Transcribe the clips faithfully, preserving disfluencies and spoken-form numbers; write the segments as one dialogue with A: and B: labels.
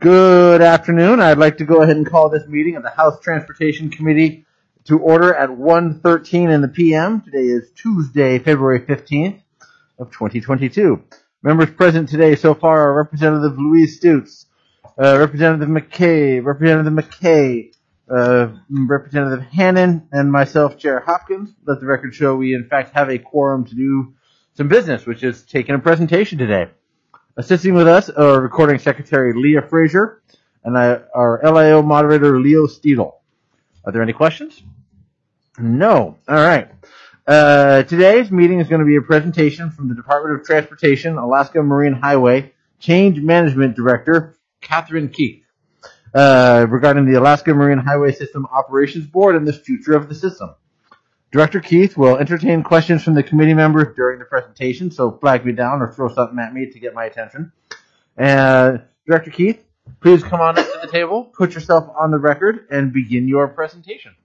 A: Good afternoon. I'd like to go ahead and call this meeting of the House Transportation Committee to order at one thirteen in the p m Today is Tuesday, February fifteenth of twenty twenty-two. Members present today so far are Representative Louise Stutes, uh, Representative McKay, Representative McKay, uh, Representative Hannon, and myself, Chair Hopkins. Let the record show we in fact have a quorum to do some business, which is taking a presentation today. Assisting with us are Recording Secretary Leah Frazier and our L I O moderator Leo Steedle. Are there any questions? No. All right. Uh, today's meeting is going to be a presentation from the Department of Transportation, Alaska Marine Highway Change Management Director, Catherine Keith, uh, regarding the Alaska Marine Highway System Operations Board and the future of the system. Director Keith will entertain questions from the committee members during the presentation, so flag me down or throw something at me to get my attention. And Director Keith, please come on up to the table, put yourself on the record, and begin your presentation.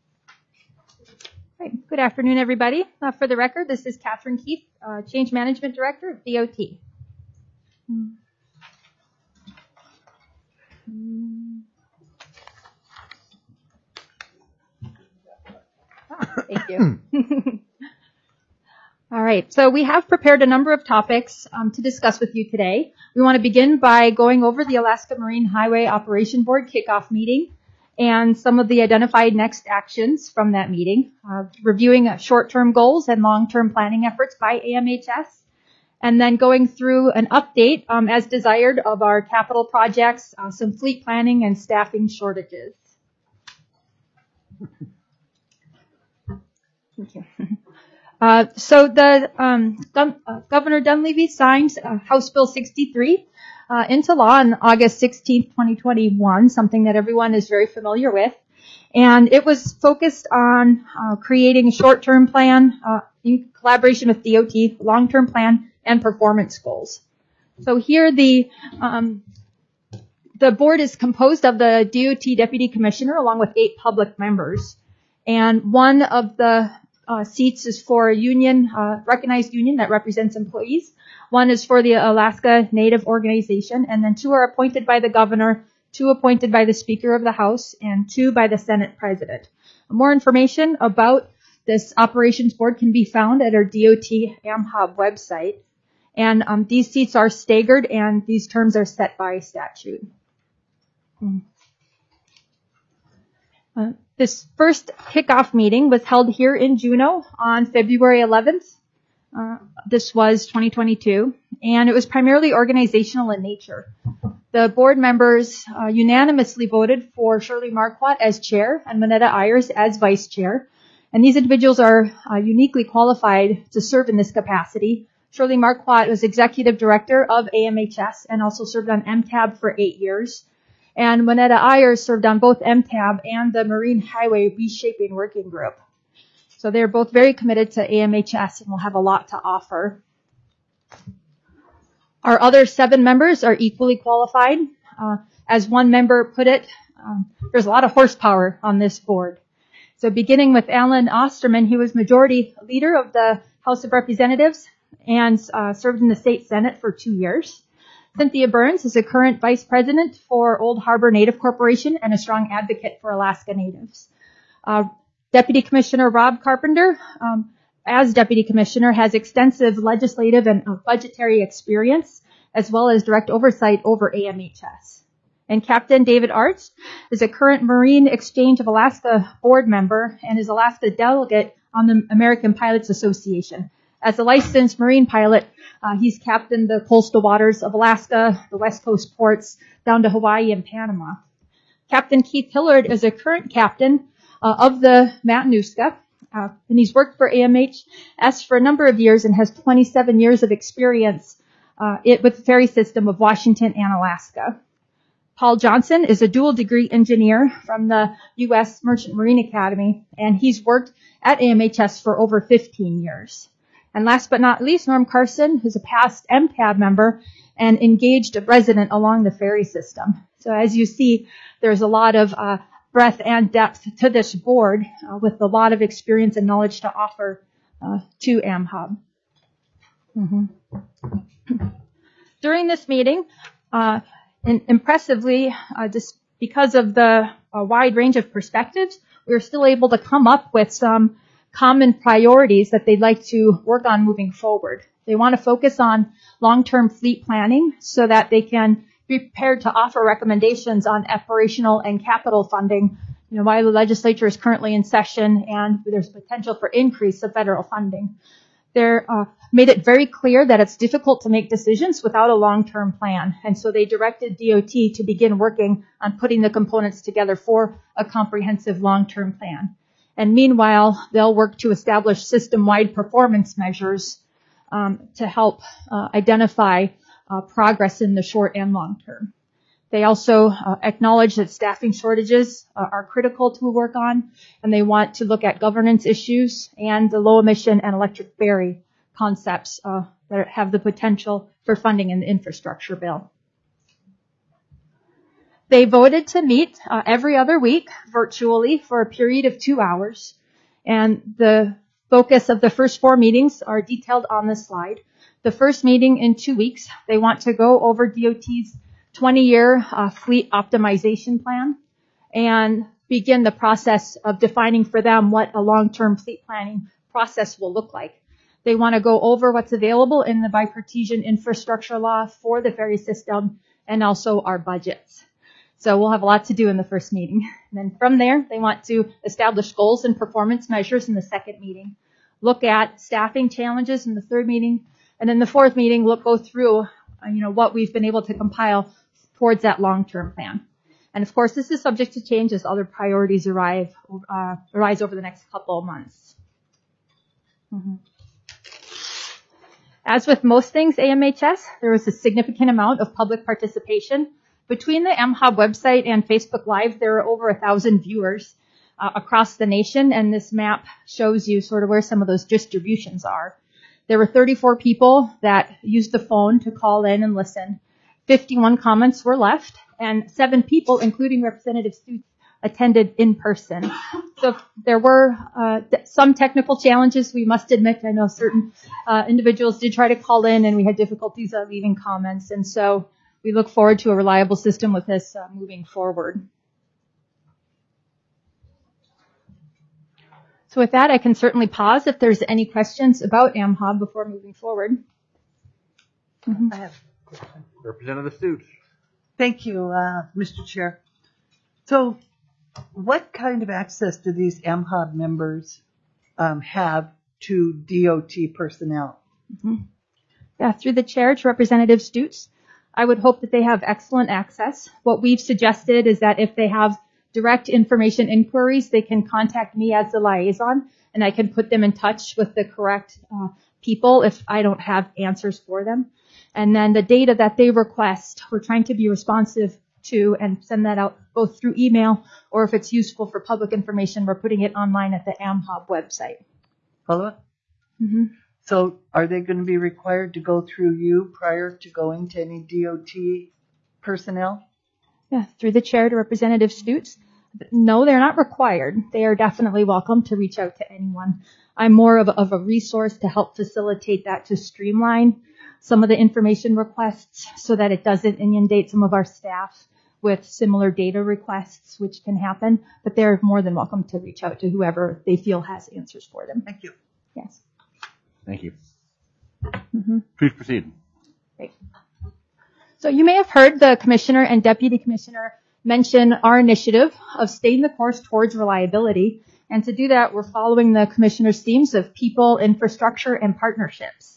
B: Right. Good afternoon, everybody. Uh, for the record, this is Catherine Keith, uh, Change Management Director of D O T. Hmm. Hmm. Oh, thank you. All right, so we have prepared a number of topics um, to discuss with you today. We want to begin by going over the Alaska Marine Highway Operation Board kickoff meeting and some of the identified next actions from that meeting, uh, reviewing uh, short-term goals and long-term planning efforts by A M H S, and then going through an update um, as desired of our capital projects, uh, some fleet planning and staffing shortages. Thank you. Uh, so the um, Dun- uh, Governor Dunleavy signed uh, House Bill sixty-three uh, into law on August sixteenth, twenty twenty-one, something that everyone is very familiar with. And it was focused on uh, creating a short-term plan uh, in collaboration with D O T, long-term plan, and performance goals. So here the um, the board is composed of the D O T Deputy Commissioner along with eight public members. And one of the Uh, seats is for a union, uh, recognized union that represents employees. One is for the Alaska Native Organization, and then two are appointed by the governor, two appointed by the Speaker of the House, and two by the Senate President. More information about this operations board can be found at our D O T AmHub website. And um, these seats are staggered, and these terms are set by statute. Hmm. Uh, This first kickoff meeting was held here in Juneau on February eleventh. Uh, this was twenty twenty-two, and it was primarily organizational in nature. The board members uh, unanimously voted for Shirley Marquardt as chair and Monetta Ayers as vice chair, and these individuals are uh, uniquely qualified to serve in this capacity. Shirley Marquardt was executive director of A M H S and also served on M T A B for eight years. And Monetta Ayers served on both M T A B and the Marine Highway Reshaping Working Group. So they're both very committed to A M H S and will have a lot to offer. Our other seven members are equally qualified. Uh, as one member put it, um, there's a lot of horsepower on this board. So beginning with Alan Osterman, he was majority leader of the House of Representatives and uh, served in the state Senate for two years. Cynthia Burns is a current vice president for Old Harbor Native Corporation and a strong advocate for Alaska Natives. Uh, Deputy Commissioner Rob Carpenter, um, as Deputy Commissioner, has extensive legislative and uh, budgetary experience, as well as direct oversight over A M H S. And Captain David Arts is a current Marine Exchange of Alaska board member and is Alaska delegate on the American Pilots Association. As a licensed marine pilot, uh, he's captained the coastal waters of Alaska, the West Coast ports, down to Hawaii and Panama. Captain Keith Hillard is a current captain uh, of the Matanuska, uh, and he's worked for A M H S for a number of years and has twenty-seven years of experience uh, it, with the ferry system of Washington and Alaska. Paul Johnson is a dual degree engineer from the U S Merchant Marine Academy, and he's worked at A M H S for over fifteen years. And last but not least, Norm Carson, who's a past M T A B member and engaged resident along the ferry system. So as you see, there's a lot of uh, breadth and depth to this board uh, with a lot of experience and knowledge to offer uh, to AmHub. Mm-hmm. During this meeting, uh, And impressively, uh, just because of the uh, wide range of perspectives, we were still able to come up with some common priorities that they'd like to work on moving forward. They want to focus on long-term fleet planning so that they can be prepared to offer recommendations on operational and capital funding, you know, while the legislature is currently in session and there's potential for increase of federal funding. They're uh, made it very clear that it's difficult to make decisions without a long-term plan. And so they directed D O T to begin working on putting the components together for a comprehensive long-term plan. And meanwhile, they'll work to establish system-wide performance measures um, to help uh, identify uh, progress in the short and long term. They also uh, acknowledge that staffing shortages uh, are critical to work on, and they want to look at governance issues and the low emission and electric ferry concepts uh, that have the potential for funding in the infrastructure bill. They voted to meet uh, every other week virtually for a period of two hours, and the focus of the first four meetings are detailed on this slide. The first meeting in two weeks, they want to go over D O T's twenty-year uh, fleet optimization plan and begin the process of defining for them what a long-term fleet planning process will look like. They want to go over what's available in the bipartisan infrastructure law for the ferry system and also our budgets. So we'll have a lot to do in the first meeting. And then from there, they want to establish goals and performance measures in the second meeting, look at staffing challenges in the third meeting, and in the fourth meeting, look go through, uh, you know, what we've been able to compile towards that long-term plan. And of course, this is subject to change as other priorities arrive, uh, arise over the next couple of months. Mm-hmm. As with most things A M H S, there was a significant amount of public participation. Between the M Hub website and Facebook Live, there are over a thousand viewers uh, across the nation, and this map shows you sort of where some of those distributions are. There were thirty-four people that used the phone to call in and listen. fifty-one comments were left, and seven people, including Representative Stutes, attended in person. So there were uh, some technical challenges, we must admit. I know certain uh, individuals did try to call in, and we had difficulties uh, leaving comments. And so we look forward to a reliable system with this uh, moving forward. So with that, I can certainly pause if there's any questions about A M H B before moving forward. Mm-hmm.
C: I have a question.
A: Representative Stutes.
C: Thank you, uh, Mister Chair. So what kind of access do these M H B members um, have to D O T personnel?
B: Mm-hmm. Yeah, through the chair to Representative Stutes, I would hope that they have excellent access. What we've suggested is that if they have direct information inquiries, they can contact me as the liaison, and I can put them in touch with the correct uh, people if I don't have answers for them. And then the data that they request, we're trying to be responsive to and send that out both through email, or if it's useful for public information, we're putting it online at the A M H B website.
C: Follow up?
B: Mm-hmm.
C: So are they going to be required to go through you prior to going to any D O T personnel?
B: Yeah, through the chair to Representative Stutes. No, they're not required. They are definitely welcome to reach out to anyone. I'm more of a, of a resource to help facilitate that, to streamline some of the information requests so that it doesn't inundate some of our staff with similar data requests, which can happen. But they're more than welcome to reach out to whoever they feel has answers for them.
C: Thank you.
B: Yes.
A: Thank you.
B: Mm-hmm.
A: Please proceed.
B: Great. So you may have heard the Commissioner and Deputy Commissioner mention our initiative of staying the course towards reliability. And to do that, we're following the Commissioner's themes of people, infrastructure, and partnerships.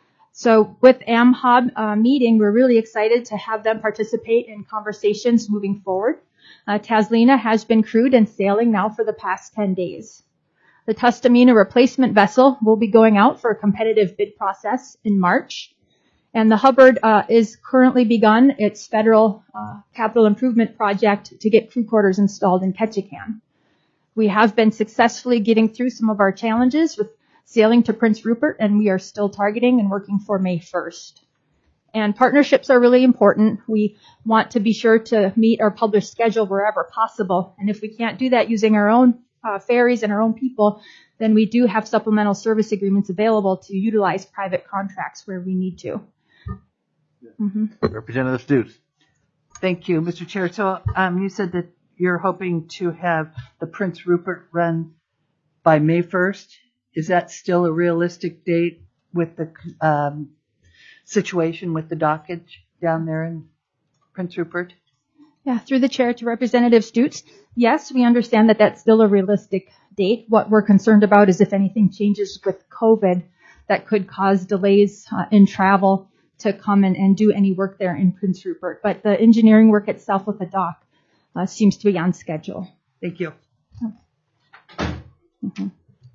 B: So with A M H B uh, meeting, we're really excited to have them participate in conversations moving forward. Uh, Taslina has been crewed and sailing now for the past ten days. The Tustamina replacement vessel will be going out for a competitive bid process in March. And the Hubbard uh, is currently begun its federal uh, capital improvement project to get crew quarters installed in Ketchikan. We have been successfully getting through some of our challenges with sailing to Prince Rupert, and we are still targeting and working for May first. And partnerships are really important. We want to be sure to meet our published schedule wherever possible. And if we can't do that using our own uh, ferries and our own people, then we do have supplemental service agreements available to utilize private contracts where we need to. Mm-hmm.
A: Representative Stutes.
C: Thank you, Mister Chair. So um, you said that you're hoping to have the Prince Rupert run by May first. Is that still a realistic date with the um, situation with the dockage down there in Prince Rupert?
B: Yeah, through the chair to Representative Stutes. Yes, we understand that that's still a realistic date. What we're concerned about is if anything changes with COVID that could cause delays uh, in travel to come and, and do any work there in Prince Rupert. But the engineering work itself with the dock uh, seems to be on schedule.
C: Thank you.
B: Mm-hmm.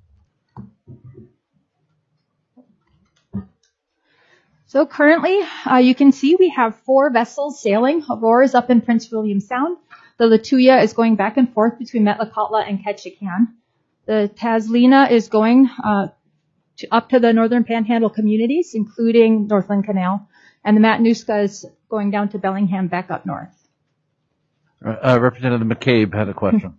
B: So currently, uh, you can see we have four vessels sailing. Aurora is up in Prince William Sound. The Latuya is going back and forth between Metlakatla and Ketchikan. The Taslina is going uh, to, up to the Northern Panhandle communities, including Northland Canal. And the Matanuska is going down to Bellingham back up north.
A: Uh, Representative McCabe had a question.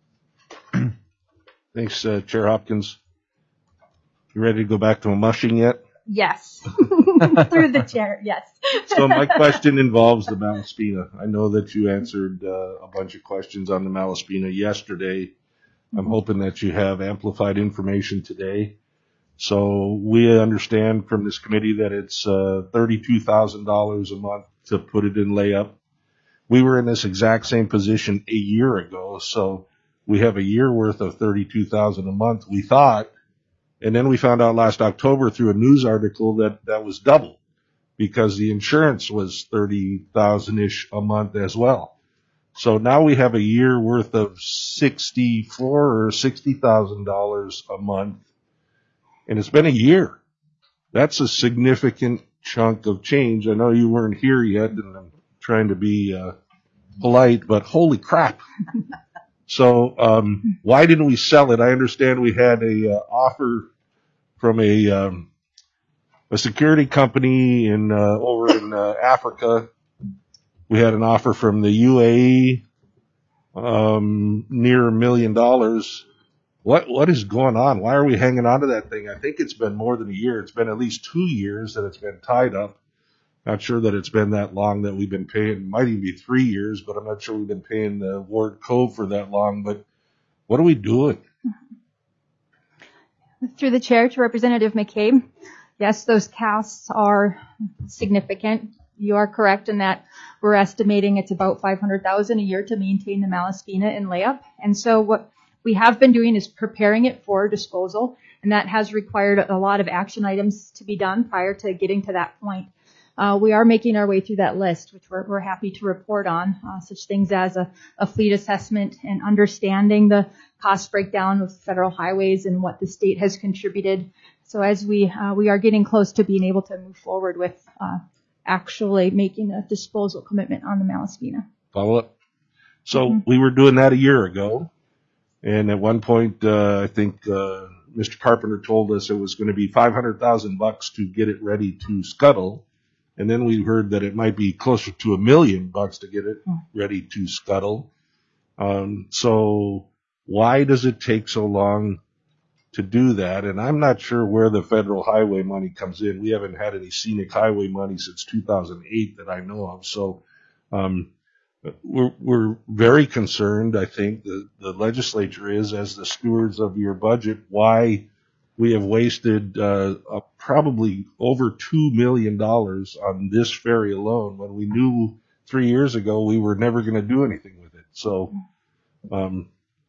D: Thanks, uh, Chair Hopkins. You ready to go back to mushing yet?
B: Yes. Through the chair, yes.
D: So my question involves the Malaspina. I know that you answered uh, a bunch of questions on the Malaspina yesterday. I'm hoping that you have amplified information today. So we understand from this committee that it's uh, thirty-two thousand dollars a month to put it in layup. We were in this exact same position a year ago, so we have a year worth of thirty-two thousand dollars a month, we thought. And then we found out last October through a news article that that was double because the insurance was thirty thousand ish a month as well. So now we have a year worth of sixty-four or sixty thousand dollars a month, and it's been a year. That's a significant chunk of change. I know you weren't here yet, and I'm trying to be uh, polite, but holy crap. So um, why didn't we sell it? I understand we had a uh, offer from a um, a security company in uh, over in uh, Africa. We had an offer from the U A E, um, near a million dollars. What what is going on? Why are we hanging on to that thing? I think it's been more than a year. It's been at least two years that it's been tied up. Not sure that it's been that long that we've been paying. It might even be three years, but I'm not sure we've been paying the Ward Cove for that long. But what are we doing?
B: Through the chair to Representative McCabe. Yes, those costs are significant. You are correct in that we're estimating it's about five hundred thousand dollars a year to maintain the Malaspina in layup. And so what we have been doing is preparing it for disposal, and that has required a lot of action items to be done prior to getting to that point. Uh, we are making our way through that list, which we're, we're happy to report on, uh, such things as a, a fleet assessment and understanding the cost breakdown of federal highways and what the state has contributed. So as we uh, we are getting close to being able to move forward with uh, actually making a disposal commitment on the Malaspina.
D: Follow up. So
B: Mm-hmm.
D: we were doing that a year ago, and at one point, uh, I think uh, Mister Carpenter told us it was going to be five hundred thousand bucks to get it ready to scuttle. And then we heard that it might be closer to a million bucks to get it ready to scuttle. Um, so why does it take so long to do that? And I'm not sure where the federal highway money comes in. We haven't had any scenic highway money since two thousand eight that I know of. So um, we're, we're very concerned, I think, the, the legislature is, as the stewards of your budget, why we have wasted uh, uh, probably over two million dollars on this ferry alone when we knew three years ago we were never going to do anything with it. So um,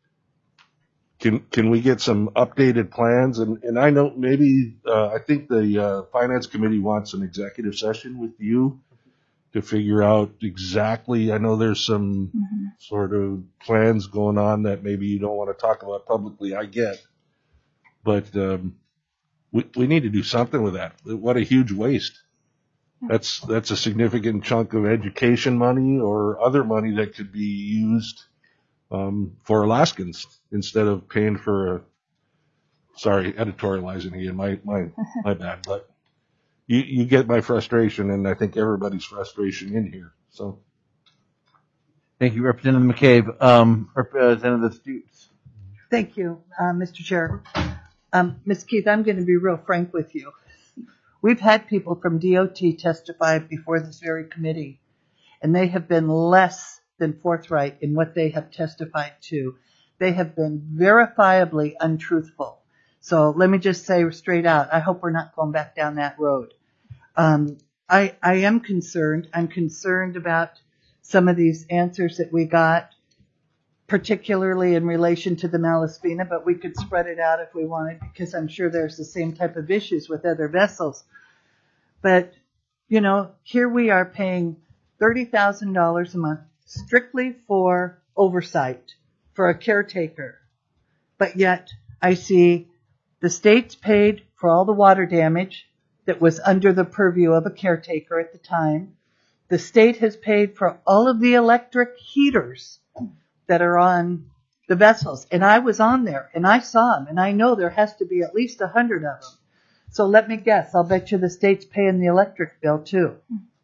D: can can we get some updated plans? And, and I know maybe uh, I think the uh, Finance Committee wants an executive session with you to figure out exactly. I know there's some
B: Mm-hmm.
D: sort of plans going on that maybe you don't want to talk about publicly. I get. But um, we we need to do something with that. What a huge waste. That's that's a significant chunk of education money or other money that could be used um, for Alaskans instead of paying for a. Sorry, editorializing again. My my my bad. But you you get my frustration, and I think everybody's frustration in here. So
A: Thank you, Representative McCabe. Um, Representative Stutes.
C: Thank you, uh, Mister Chair. Um, Miz Keith, I'm going to be real frank with you. We've had people from D O T testify before this very committee, and they have been less than forthright in what they have testified to. They have been verifiably untruthful. So let me just say straight out, I hope we're not going back down that road. Um, I, I am concerned. I'm concerned about some of these answers that we got, particularly in relation to the Malaspina, but we could spread it out if we wanted, because I'm sure there's the same type of issues with other vessels. But, you know, here we are paying thirty thousand dollars a month strictly for oversight, for a caretaker. But yet I see the state's paid for all the water damage that was under the purview of a caretaker at the time. The state has paid for all of the electric heaters that are on the vessels. And I was on there and I saw them, and I know there has to be at least a hundred of them. So let me guess, I'll bet you the state's paying the electric bill too.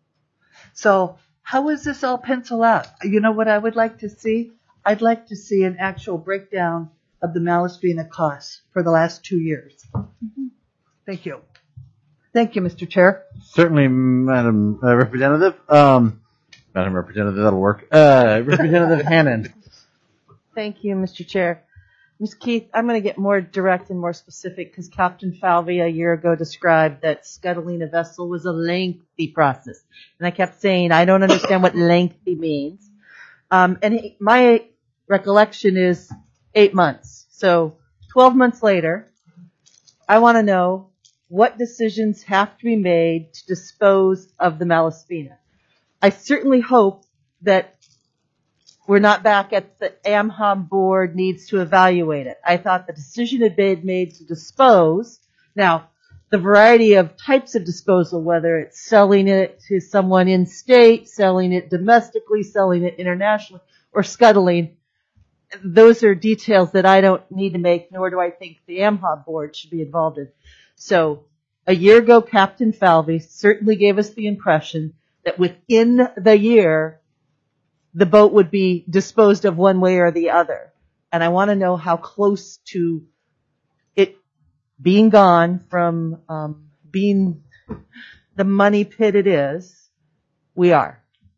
C: So how does this all pencil out? You know what I would like to see? I'd like to see an actual breakdown of the Malaspina costs for the last two years. Mm-hmm. Thank you. Thank you, Mister Chair.
A: Certainly, Madam uh, Representative. Um, Madam Representative, that'll work. Uh, Representative Hannan.
E: Thank you, Mister Chair. Miz Keith, I'm going to get more direct and more specific because Captain Falvey a year ago described that scuttling a vessel was a lengthy process. And I kept saying, I don't understand what lengthy means. Um, and he, my recollection is eight months. So twelve months later, I want to know what decisions have to be made to dispose of the Malaspina. I certainly hope that we're not back at the AmHob board needs to evaluate it. I thought the decision had been made to dispose. Now, the variety of types of disposal, whether it's selling it to someone in state, selling it domestically, selling it internationally, or scuttling, those are details that I don't need to make, nor do I think the AmHob board should be involved in. So a year ago, Captain Falvey certainly gave us the impression that within the year, the boat would be disposed of one way or the other. And I want to know how close to it being gone from um, being the money pit it is, we are.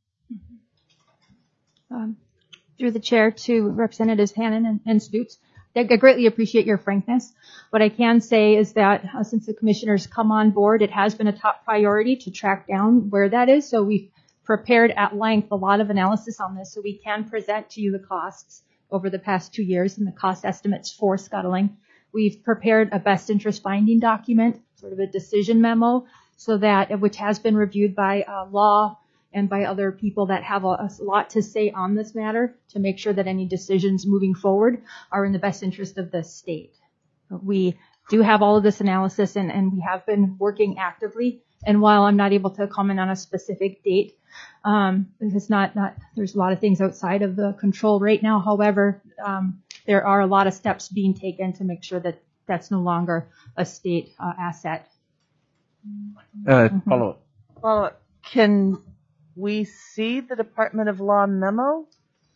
B: Um, through the chair to Representatives Hannan and, and Stutes, I greatly appreciate your frankness. What I can say is that uh, since the commissioners come on board, it has been a top priority to track down where that is. So we've prepared at length a lot of analysis on this so we can present to you the costs over the past two years and the cost estimates for scuttling. We've prepared a best interest finding document, sort of a decision memo, so that which has been reviewed by uh, law and by other people that have a, a lot to say on this matter to make sure that any decisions moving forward are in the best interest of the state. We do have all of this analysis, and, and we have been working actively. And while I'm not able to comment on a specific date, um, because not, not, there's a lot of things outside of the control right now. However, um, there are a lot of steps being taken to make sure that that's no longer a state uh, asset.
A: Uh, follow up.
E: Well, can we see the Department of Law memo?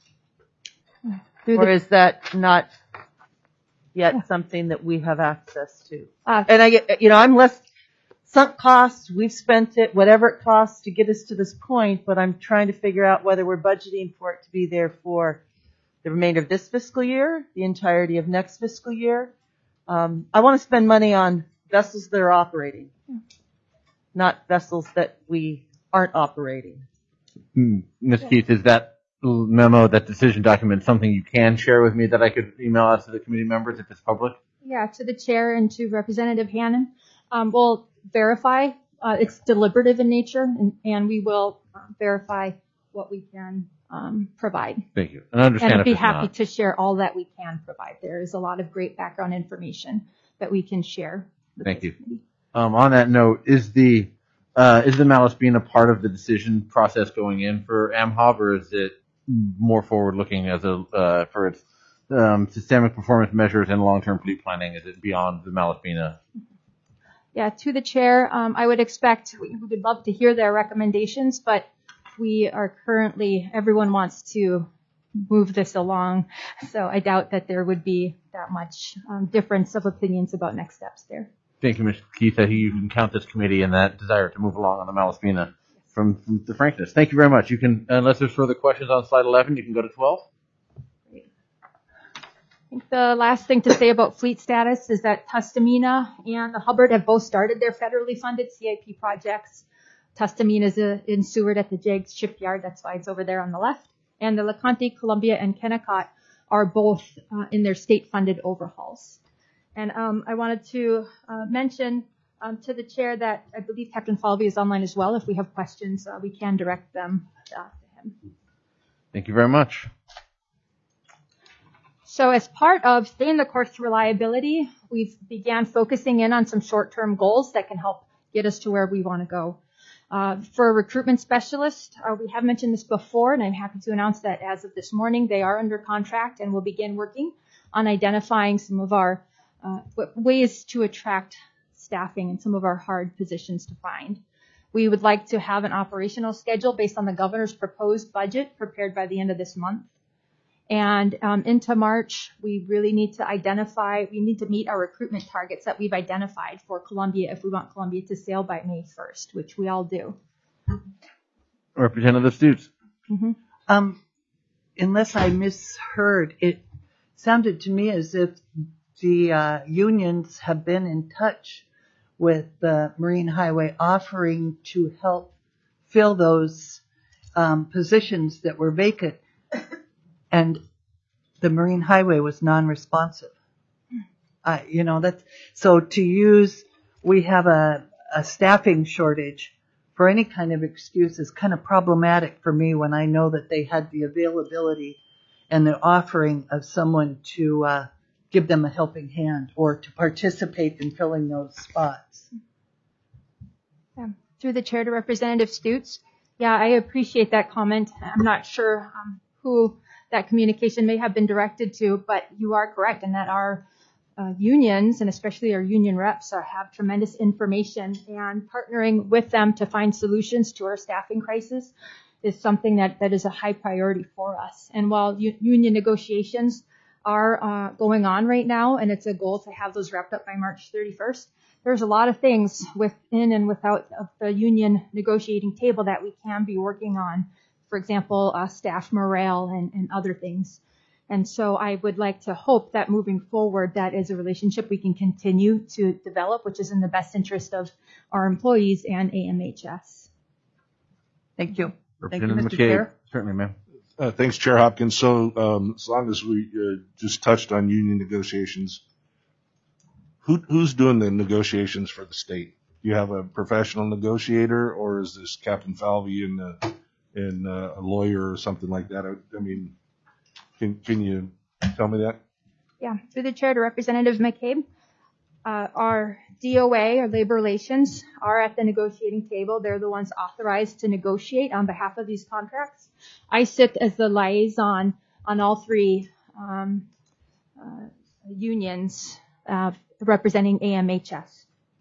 B: Through
E: or
B: the,
E: is that not yet
B: yeah.
E: something that we have access to?
B: Uh,
E: and I get, you know, I'm less sunk costs. We've spent it, whatever it costs to get us to this point, but I'm trying to figure out whether we're budgeting for it to be there for the remainder of this fiscal year, the entirety of next fiscal year. Um, I want to spend money on vessels that are operating, yeah. not vessels that we aren't operating.
A: Miz Yeah. Keith, is that memo, that decision document, something you can share with me that I could email out to the committee members if it's public?
B: Yeah, to the chair and to Representative Hannan. Um, we'll verify. Uh, it's deliberative in nature, and, and we will uh, verify what we can um, provide.
A: Thank you. And I understand
B: and I'd
A: if
B: be
A: it's
B: happy
A: not.
B: to share all that we can provide. There is a lot of great background information that we can share.
A: Thank you. Um, on that note, is the uh, is the Malaspina part of the decision process going in for AmHob, or is it more forward-looking as a uh, for its um, systemic performance measures and long-term fleet planning? Is it beyond the Malaspina?
B: Yeah, to the chair, um, I would expect we would love to hear their recommendations, but we are currently, everyone wants to move this along, so I doubt that there would be that much um, difference of opinions about next steps there.
A: Thank you, Mister Keith. I think you can count this committee in that desire to move along on the Malaspina. from, from the frankness. Thank you very much. You can, unless there's further questions on slide eleven, you can go to twelve.
B: I think the last thing to say about fleet status is that Tustamina and the Hubbard have both started their federally funded C I P projects. Tustamina is uh, in Seward at the Jags shipyard. That's why it's over there on the left. And the LeConte, Columbia, and Kennecott are both uh, in their state-funded overhauls. And um, I wanted to uh, mention um, to the chair that I believe Captain Falvey is online as well. If we have questions, uh, we can direct them uh, to him.
A: Thank you very much.
B: So as part of staying the course to reliability, we've began focusing in on some short-term goals that can help get us to where we want to go. Uh, for a recruitment specialist, uh, we have mentioned this before, and I'm happy to announce that as of this morning, they are under contract and will begin working on identifying some of our uh, ways to attract staffing and some of our hard positions to find. We would like to have an operational schedule based on the governor's proposed budget prepared by the end of this month. And um, into March, we really need to identify, we need to meet our recruitment targets that we've identified for Columbia if we want Columbia to sail by May first, which we all do.
A: Representative Stutes.
B: Mm-hmm.
C: Um, unless I misheard, it sounded to me as if the uh, unions have been in touch with the Marine Highway offering to help fill those um, positions that were vacant. And the Marine Highway was non-responsive. Uh, you know, that's, so to use, we have a, a staffing shortage for any kind of excuse is kind of problematic for me when I know that they had the availability and the offering of someone to uh, give them a helping hand or to participate in filling those spots.
B: Yeah. Through the chair to Representative Stutes. Yeah, I appreciate that comment. I'm not sure um, who that communication may have been directed to, but you are correct in that our uh, unions, and especially our union reps, are, have tremendous information, and partnering with them to find solutions to our staffing crisis is something that, that is a high priority for us. And while u- union negotiations are uh, going on right now, and it's a goal to have those wrapped up by March thirty-first, there's a lot of things within and without of the union negotiating table that we can be working on. For example, uh, staff morale and, and other things. And so I would like to hope that moving forward, that is a relationship we can continue to develop, which is in the best interest of our employees and A M H S.
C: Thank you. Thank you,
A: Representative
C: Mister
A: McCabe.
C: Chair.
A: Certainly, ma'am.
D: Uh, thanks, Chair Hopkins. So um, as long as we uh, just touched on union negotiations, who, who's doing the negotiations for the state? Do you have a professional negotiator, or is this Captain Falvey and uh, and uh, a lawyer or something like that? I, I mean, can can you tell me that?
B: Yeah, through the chair to Representative McCabe. Uh, our D O A, our labor relations, are at the negotiating table. They're the ones authorized to negotiate on behalf of these contracts. I sit as the liaison on all three um, uh, unions uh, representing A M H S.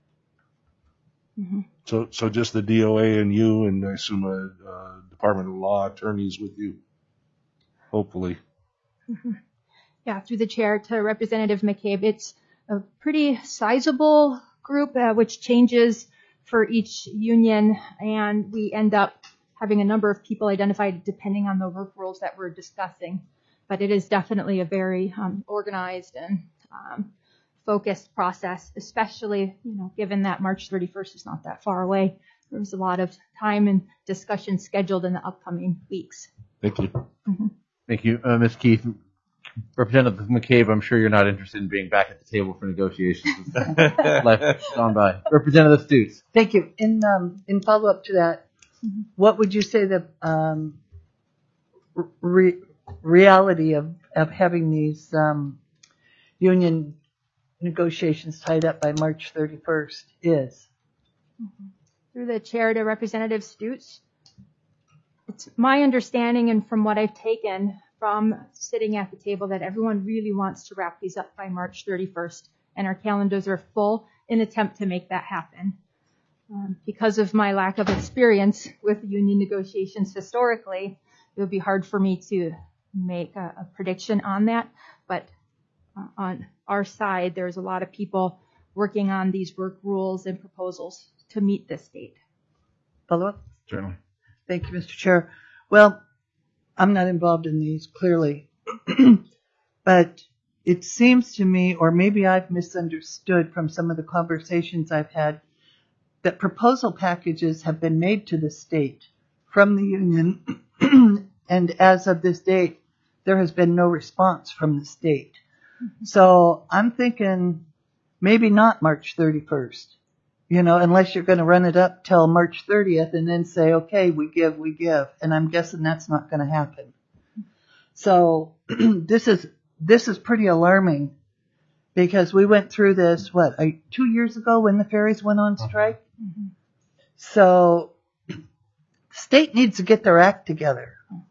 B: Mm-hmm.
D: So so just the D O A and you, and I assume a, a Department of Law attorneys with you, hopefully.
B: Mm-hmm. Yeah, through the chair to Representative McCabe. It's a pretty sizable group, uh, which changes for each union, and we end up having a number of people identified depending on the work rules that we're discussing. But it is definitely a very um, organized and um, focused process, especially, you know, given that March thirty-first is not that far away. There's a lot of time and discussion scheduled in the upcoming weeks.
D: Thank you.
B: Mm-hmm.
A: Thank you, uh, Miz Keith. Representative McCabe, I'm sure you're not interested in being back at the table for negotiations. Life gone by. Representative Stutes.
C: Thank you. In um, in follow up to that,
B: Mm-hmm.
C: what would you say the um, re- reality of, of having these um, union negotiations tied up by March thirty-first is?
B: Mm-hmm. Through the chair to Representative Stutes. It's my understanding, and from what I've taken from sitting at the table, that everyone really wants to wrap these up by March thirty-first, and our calendars are full in attempt to make that happen. Um, because of my lack of experience with union negotiations historically, it would be hard for me to make a, a prediction on that. But uh, on our side, there's a lot of people working on these work rules and proposals to meet this date.
C: Follow up?
A: Certainly.
C: Thank you, Mister Chair. Well, I'm not involved in these, clearly. But it seems to me, or maybe I've misunderstood from some of the conversations I've had, that proposal packages have been made to the state from the union, and as of this date, there has been no response from the state. So I'm thinking maybe not March thirty-first, you know, unless you're going to run it up till March thirtieth and then say, okay, we give, we give. And I'm guessing that's not going to happen. So this is, this is pretty alarming because we went through this, what, I, two years ago when the ferries went on strike? Mm-hmm. So the state needs to get their act together.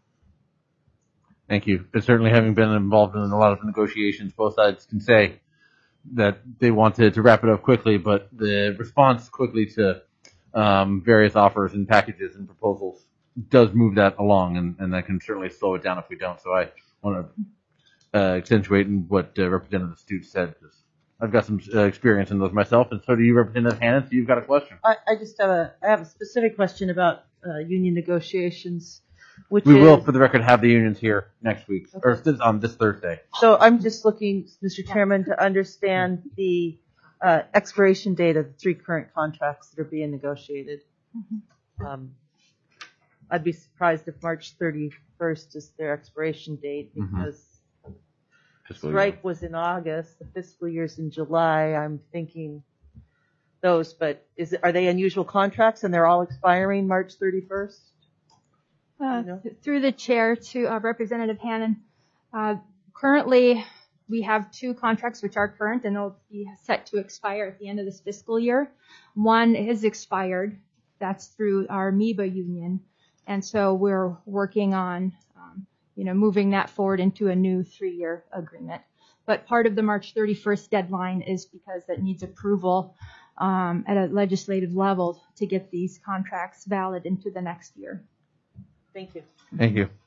A: Thank you. But certainly having been involved in a lot of negotiations, both sides can say that they wanted to wrap it up quickly, but the response quickly to um, various offers and packages and proposals does move that along, and, and that can certainly slow it down if we don't. So I want to uh, accentuate in what uh, Representative Stutes said, because I've got some uh, experience in those myself, and so do you, Representative Hannon. So you've got a question.
E: I, I just have a I have a specific question about uh, union negotiations, which
A: We
E: is,
A: will, for the record, have the unions here next week,
E: Okay.
A: or this, on this Thursday.
E: So I'm just looking, Mister Chairman, to understand the uh, expiration date of the three current contracts that are being negotiated.
B: Mm-hmm.
E: Um, I'd be surprised if March thirty-first is their expiration date because
A: Fiscal year.
E: strike was in August, the fiscal year's in July. I'm thinking those, but is it, are they unusual contracts and they're all expiring March thirty-first?
B: Uh,
E: You know?
B: th- through the chair to uh, Representative Hannon, uh, currently we have two contracts which are current and they'll be set to expire at the end of this fiscal year. One is expired. That's through our M E B A union. And so we're working on, um, you know, moving that forward into a new three-year agreement. But part of the March thirty-first deadline is because that needs approval um, at a legislative level to get these contracts valid into the next year.
E: Thank you.
A: Thank you.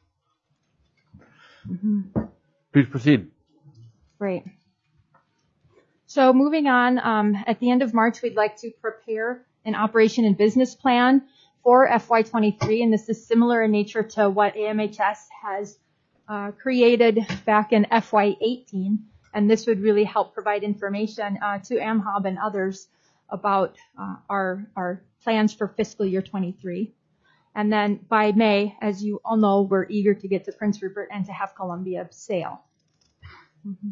B: Mm-hmm.
A: Please proceed.
B: Great. So moving on, um, at the end of March, we'd like to prepare an operation and business plan for F Y twenty-three, and this is similar in nature to what A M H S has uh, created back in F Y eighteen, and this would really help provide information uh, to AmHob and others about uh, our, our plans for fiscal year twenty-three. And then by May, as you all know, we're eager to get to Prince Rupert and to have Columbia sail. Mm-hmm.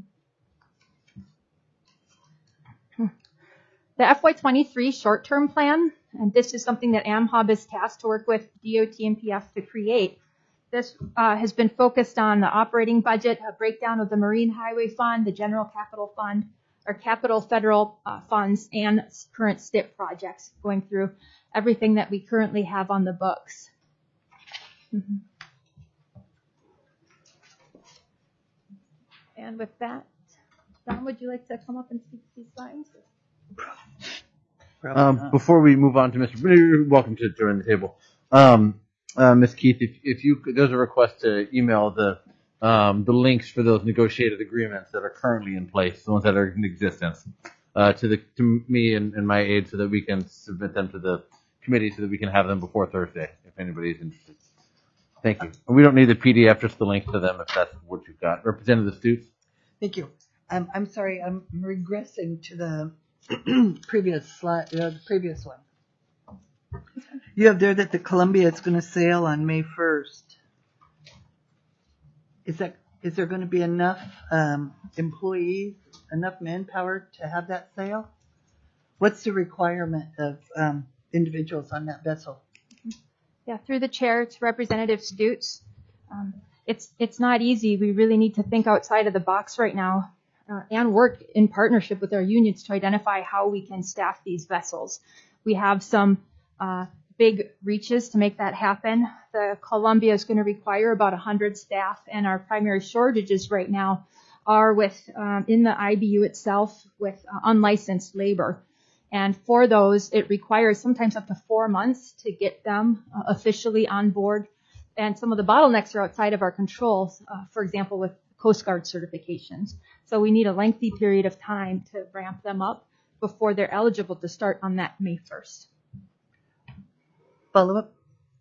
B: The F Y twenty-three short-term plan, and this is something that AmHob is tasked to work with D O T and P F to create. This uh, has been focused on the operating budget, a breakdown of the Marine Highway Fund, the General Capital Fund, our capital federal uh, funds, and current S T I P projects, going through everything that we currently have on the books. Mm-hmm. And with that, Don, would you like to come up and speak to these slides?
A: Um, before we move on to Mister You're welcome to join the table. Um, uh, Miz Keith, if, if you could, there's a request to email the um, the links for those negotiated agreements that are currently in place, the ones that are in existence, uh, to the to me and, and my aide, so that we can submit them to the committee, so that we can have them before Thursday, if anybody's interested. Thank you. And we don't need the P D F, just the link to them if that's what you've got. Representative Stutes.
C: Thank you. I'm, I'm sorry, I'm regressing to the previous slide, uh, the previous one. You have there that the Columbia is going to sail on May first. Is that, is there going to be enough um, employees, enough manpower to have that sail? What's the requirement of um, individuals on that vessel?
B: Yeah, through the chair to Representative Stutes. Um, it's it's not easy. We really need to think outside of the box right now uh, and work in partnership with our unions to identify how we can staff these vessels. We have some uh, big reaches to make that happen. The Columbia is going to require about one hundred staff, and our primary shortages right now are with um, in the I B U itself with uh, unlicensed labor. And for those, it requires sometimes up to four months to get them uh, officially on board. And some of the bottlenecks are outside of our controls, uh, for example, with Coast Guard certifications. So we need a lengthy period of time to ramp them up before they're eligible to start on that May first.
C: Follow up.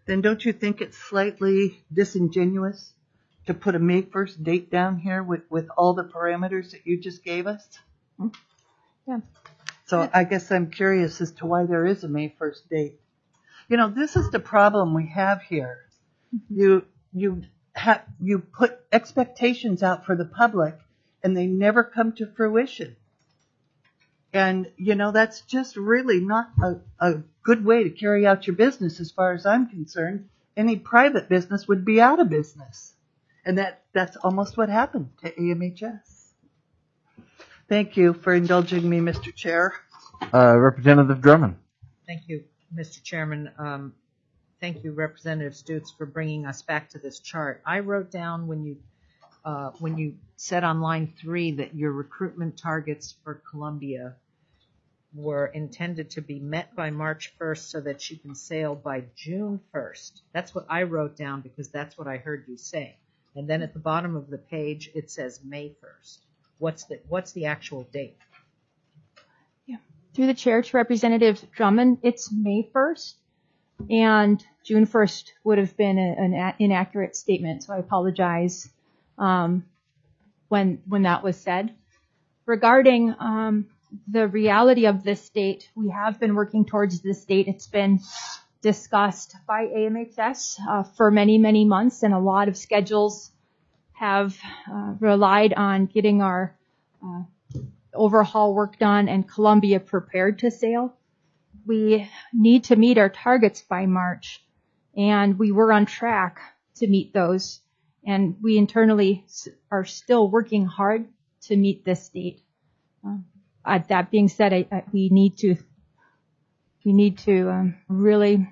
C: Then don't you think it's slightly disingenuous to put a May first date down here with, with all the parameters that you just gave us?
B: Yeah.
C: So I guess I'm curious as to why there is a May first date. You know, this is the problem we have here. You, you have, you put expectations out for the public and they never come to fruition. And, you know, that's just really not a, a good way to carry out your business as far as I'm concerned. Any private business would be out of business. And that, that's almost what happened to A M H S. Thank you for indulging me, Mister Chair.
A: Uh, Representative Drummond.
F: Thank you, Mister Chairman. Um, thank you, Representative Stutes, for bringing us back to this chart. I wrote down when you uh, when you said on line three that your recruitment targets for Columbia were intended to be met by March first so that you can sail by June first. That's what I wrote down because that's what I heard you say. And then at the bottom of the page, it says May first. What's the, what's the actual date?
B: Yeah. Through the chair to Representative Drummond, it's May first, and June first would have been a, an a, inaccurate statement, so I apologize um, when when that was said. Regarding um, the reality of this date, we have been working towards this date. It's been discussed by A M H S uh, for many, many months, and a lot of schedules have uh, relied on getting our uh, overhaul work done and Columbia prepared to sail. We need to meet our targets by March, and we were on track to meet those, and we internally are still working hard to meet this date. Uh, uh, that being said, I, I, we need to we need to um, really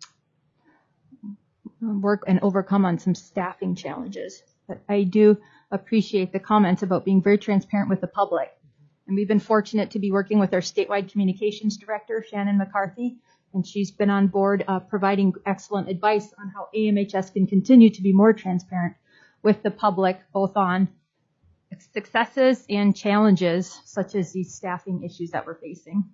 B: work and overcome on some staffing challenges. But I do appreciate the comments about being very transparent with the public. And we've been fortunate to be working with our statewide communications director, Shannon McCarthy, and she's been on board uh, providing excellent advice on how A M H S can continue to be more transparent with the public, both on successes and challenges, such as these staffing issues that we're facing.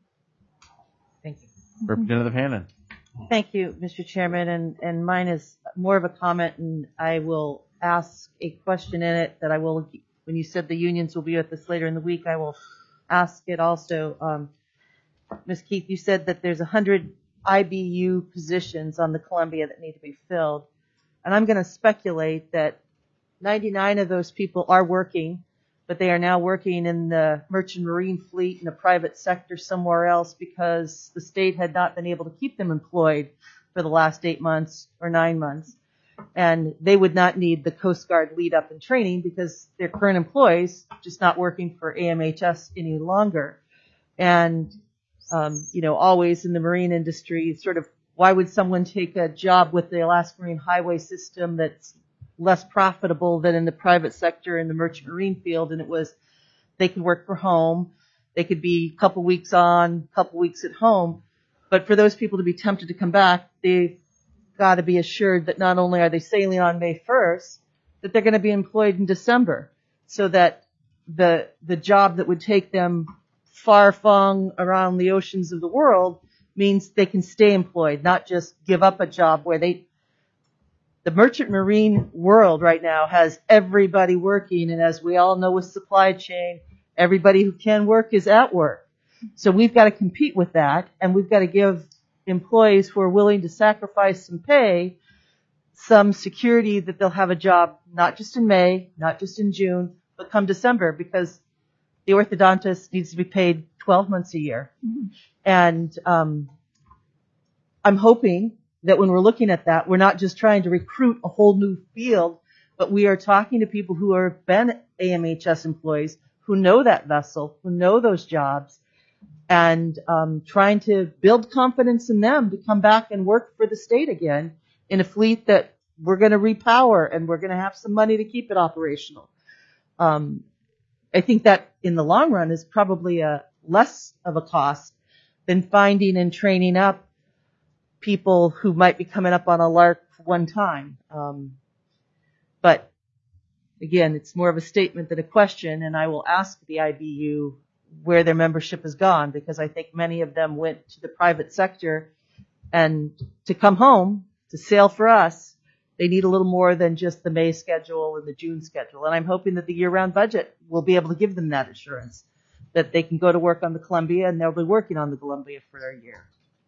F: Thank you.
A: Representative Hannan.
E: Thank you, Mister Chairman, and, and mine is more of a comment, and I will ask a question in it that I will, when you said the unions will be with us later in the week, I will ask it also. Um, Miz Keith, you said that there's one hundred I B U positions on the Columbia that need to be filled, and I'm going to speculate that ninety-nine of those people are working, but they are now working in the merchant marine fleet in the private sector somewhere else because the state had not been able to keep them employed for the last eight months or nine months. And they would not need the Coast Guard lead up and training because their current employees just not working for A M H S any longer. And, um, you know, always in the marine industry, sort of, why would someone take a job with the Alaska Marine Highway System that's less profitable than in the private sector in the merchant marine field? And it was, they could work from home. They could be a couple weeks on, a couple weeks at home. But for those people to be tempted to come back, they've got to be assured that not only are they sailing on May first, that they're going to be employed in December, so that the the job that would take them far flung around the oceans of the world means they can stay employed, not just give up a job where they, the merchant marine world right now has everybody working. And as we all know with supply chain, everybody who can work is at work. So we've got to compete with that, and we've got to give employees who are willing to sacrifice some pay some security that they'll have a job not just in May, not just in June, but come December, because the orthodontist needs to be paid twelve months a year. Mm-hmm. And um, I'm hoping that when we're looking at that, we're not just trying to recruit a whole new field, but we are talking to people who have been A M H S employees, who know that vessel, who know those jobs, and um, trying to build confidence in them to come back and work for the state again in a fleet that we're going to repower and we're going to have some money to keep it operational. Um, I think that in the long run is probably a less of a cost than finding and training up people who might be coming up on a lark one time. Um, but again, it's more of a statement than a question, and I will ask the I B U where their membership has gone, because I think many of them went to the private sector, and to come home, to sail for us, they need a little more than just the May schedule and the June schedule. And I'm hoping that the year-round budget will be able to give them that assurance that they can go to work on the Columbia, and they'll be working on the Columbia for a year.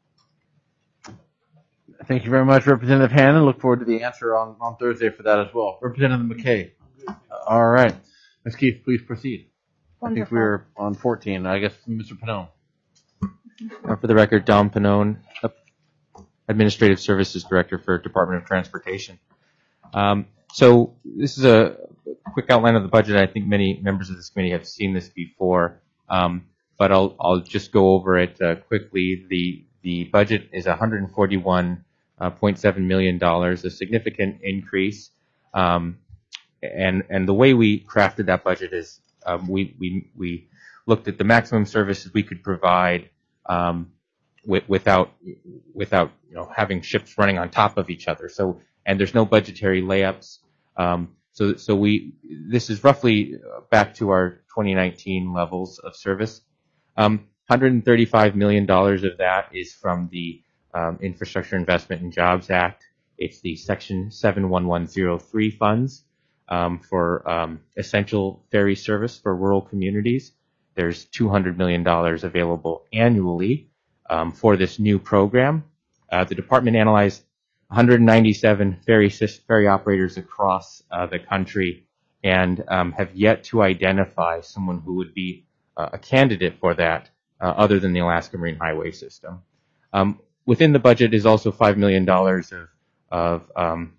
A: Thank you very much, Representative Hannon. Look forward to the answer on, on Thursday for that as well. Representative McKay. All right. Miz Keith, please proceed.
B: Wonderful.
A: I think we're on fourteen. I guess Mister Pannone.
G: Uh, for the record, Don Pannone, Administrative Services Director for Department of Transportation. Um, so this is a quick outline of the budget. I think many members of this committee have seen this before, um, but I'll, I'll just go over it uh, quickly. The the budget is one hundred forty-one point seven million dollars, a significant increase. Um, and and the way we crafted that budget is um, we we we looked at the maximum services we could provide um, with, without without you know having ships running on top of each other. So and there's no budgetary layups. Um, so so we this is roughly back to our twenty nineteen levels of service. Um, one hundred thirty-five million dollars of that is from the um, Infrastructure Investment and Jobs Act. It's the Section seven one one zero three funds um, for um, essential ferry service for rural communities. There's two hundred million dollars available annually um, for this new program. Uh, the department analyzed one hundred ninety-seven ferry ferry operators across uh, the country and um, have yet to identify someone who would be uh, a candidate for that uh, other than the Alaska Marine Highway System. Um, within the budget is also five million dollars of, of um,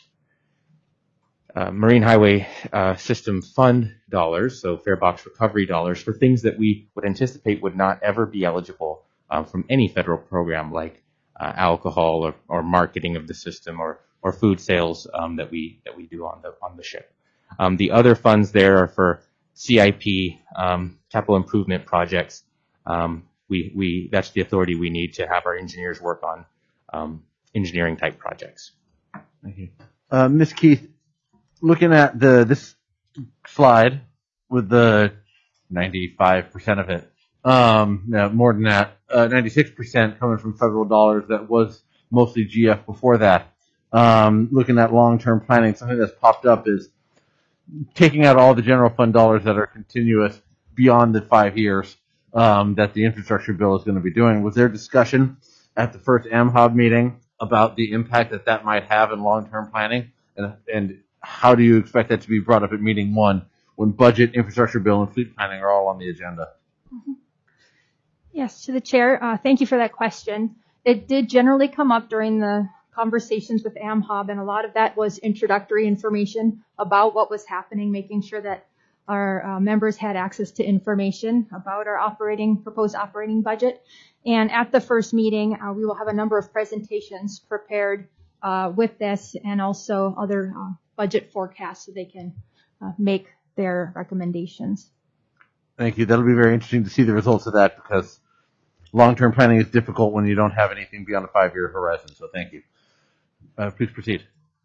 G: uh, Marine Highway uh, System Fund dollars, so fare box recovery dollars, for things that we would anticipate would not ever be eligible uh, from any federal program, like uh, alcohol or, or marketing of the system, or or food sales um, that we that we do on the on the ship. Um, the other funds there are for C I P, um, capital improvement projects. Um, we we that's the authority we need to have our engineers work on um, engineering type projects.
A: Thank you, uh, Miz Keith. Looking at the this slide with the ninety-five percent of it, um, no, more than that, uh, ninety-six percent coming from federal dollars. That was mostly G F before that. Um, looking at long-term planning, something that's popped up is taking out all the general fund dollars that are continuous beyond the five years um, that the infrastructure bill is going to be doing. Was there discussion at the first A M H O B meeting about the impact that that might have in long-term planning, and and how do you expect that to be brought up at meeting one when budget, infrastructure bill, and fleet planning are all on the agenda?
B: Mm-hmm. Yes, to the chair. Uh, thank you for that question. It did generally come up during the conversations with A M H O B, and a lot of that was introductory information about what was happening, making sure that our uh, members had access to information about our operating proposed operating budget. And at the first meeting, uh, we will have a number of presentations prepared uh, with this, and also other uh, budget forecasts so they can uh, make their recommendations.
A: Thank you. That'll be very interesting to see the results of that, because long-term planning is difficult when you don't have anything beyond a five-year horizon. So thank you. Uh, please proceed.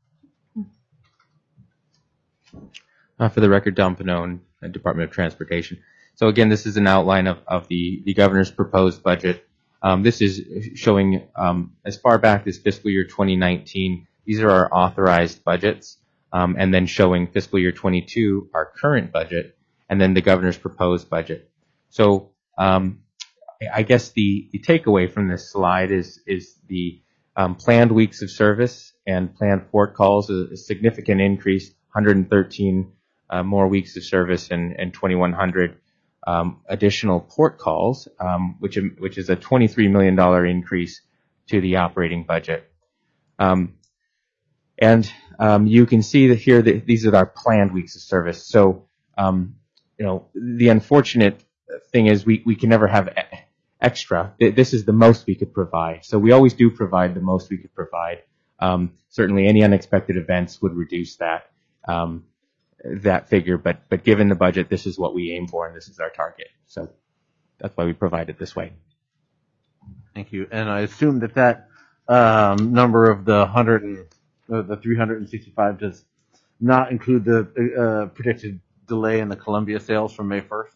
G: Uh, for the record, Don Pannone, Department of Transportation. So again, this is an outline of, of the, the governor's proposed budget. Um, this is showing um, as far back as fiscal year twenty nineteen. These are our authorized budgets, um, and then showing fiscal year twenty-two, our current budget, and then the governor's proposed budget. So um, I guess the, the takeaway from this slide is is the um, planned weeks of service and planned port calls, a, a significant increase, one hundred thirteen uh, more weeks of service and, and twenty-one hundred um, additional port calls, um, which which is a twenty-three million dollars increase to the operating budget. Um, and um, you can see that here that these are our planned weeks of service. So um, you know, the unfortunate thing is we, we can never have extra. This is the most we could provide. So we always do provide the most we could provide. Um, certainly any unexpected events would reduce that um, that figure, but but given the budget, this is what we aim for, and this is our target. So that's why we provide it this way.
A: Thank you. And I assume that that um, number of the one hundred and, uh, the three hundred sixty-five does not include the uh, predicted delay in the Columbia sales from May first?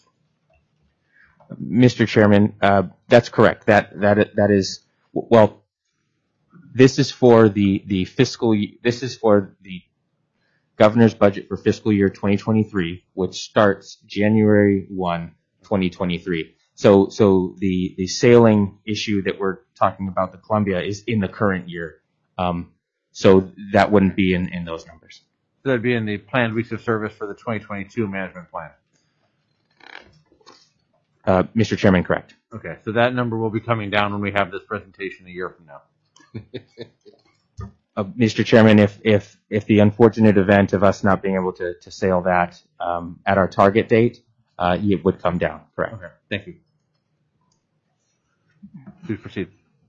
G: Mister Chairman, uh, that's correct. That that that is, well, This is for the, the fiscal, y- this is for the governor's budget for fiscal year twenty twenty-three, which starts January first, twenty twenty-three. So, so the, the sailing issue that we're talking about, the Columbia, is in the current year. Um, so that wouldn't be in, in those numbers.
A: So that'd be in the planned weeks of service for the twenty twenty-two management plan.
G: Uh, Mister Chairman, correct.
A: Okay, so that number will be coming down when we have this presentation a year from now.
G: Uh, Mister Chairman, if, if, if the unfortunate event of us not being able to, to sail that, um, at our target date, uh, it would come down, correct?
A: Okay, thank you. Please proceed.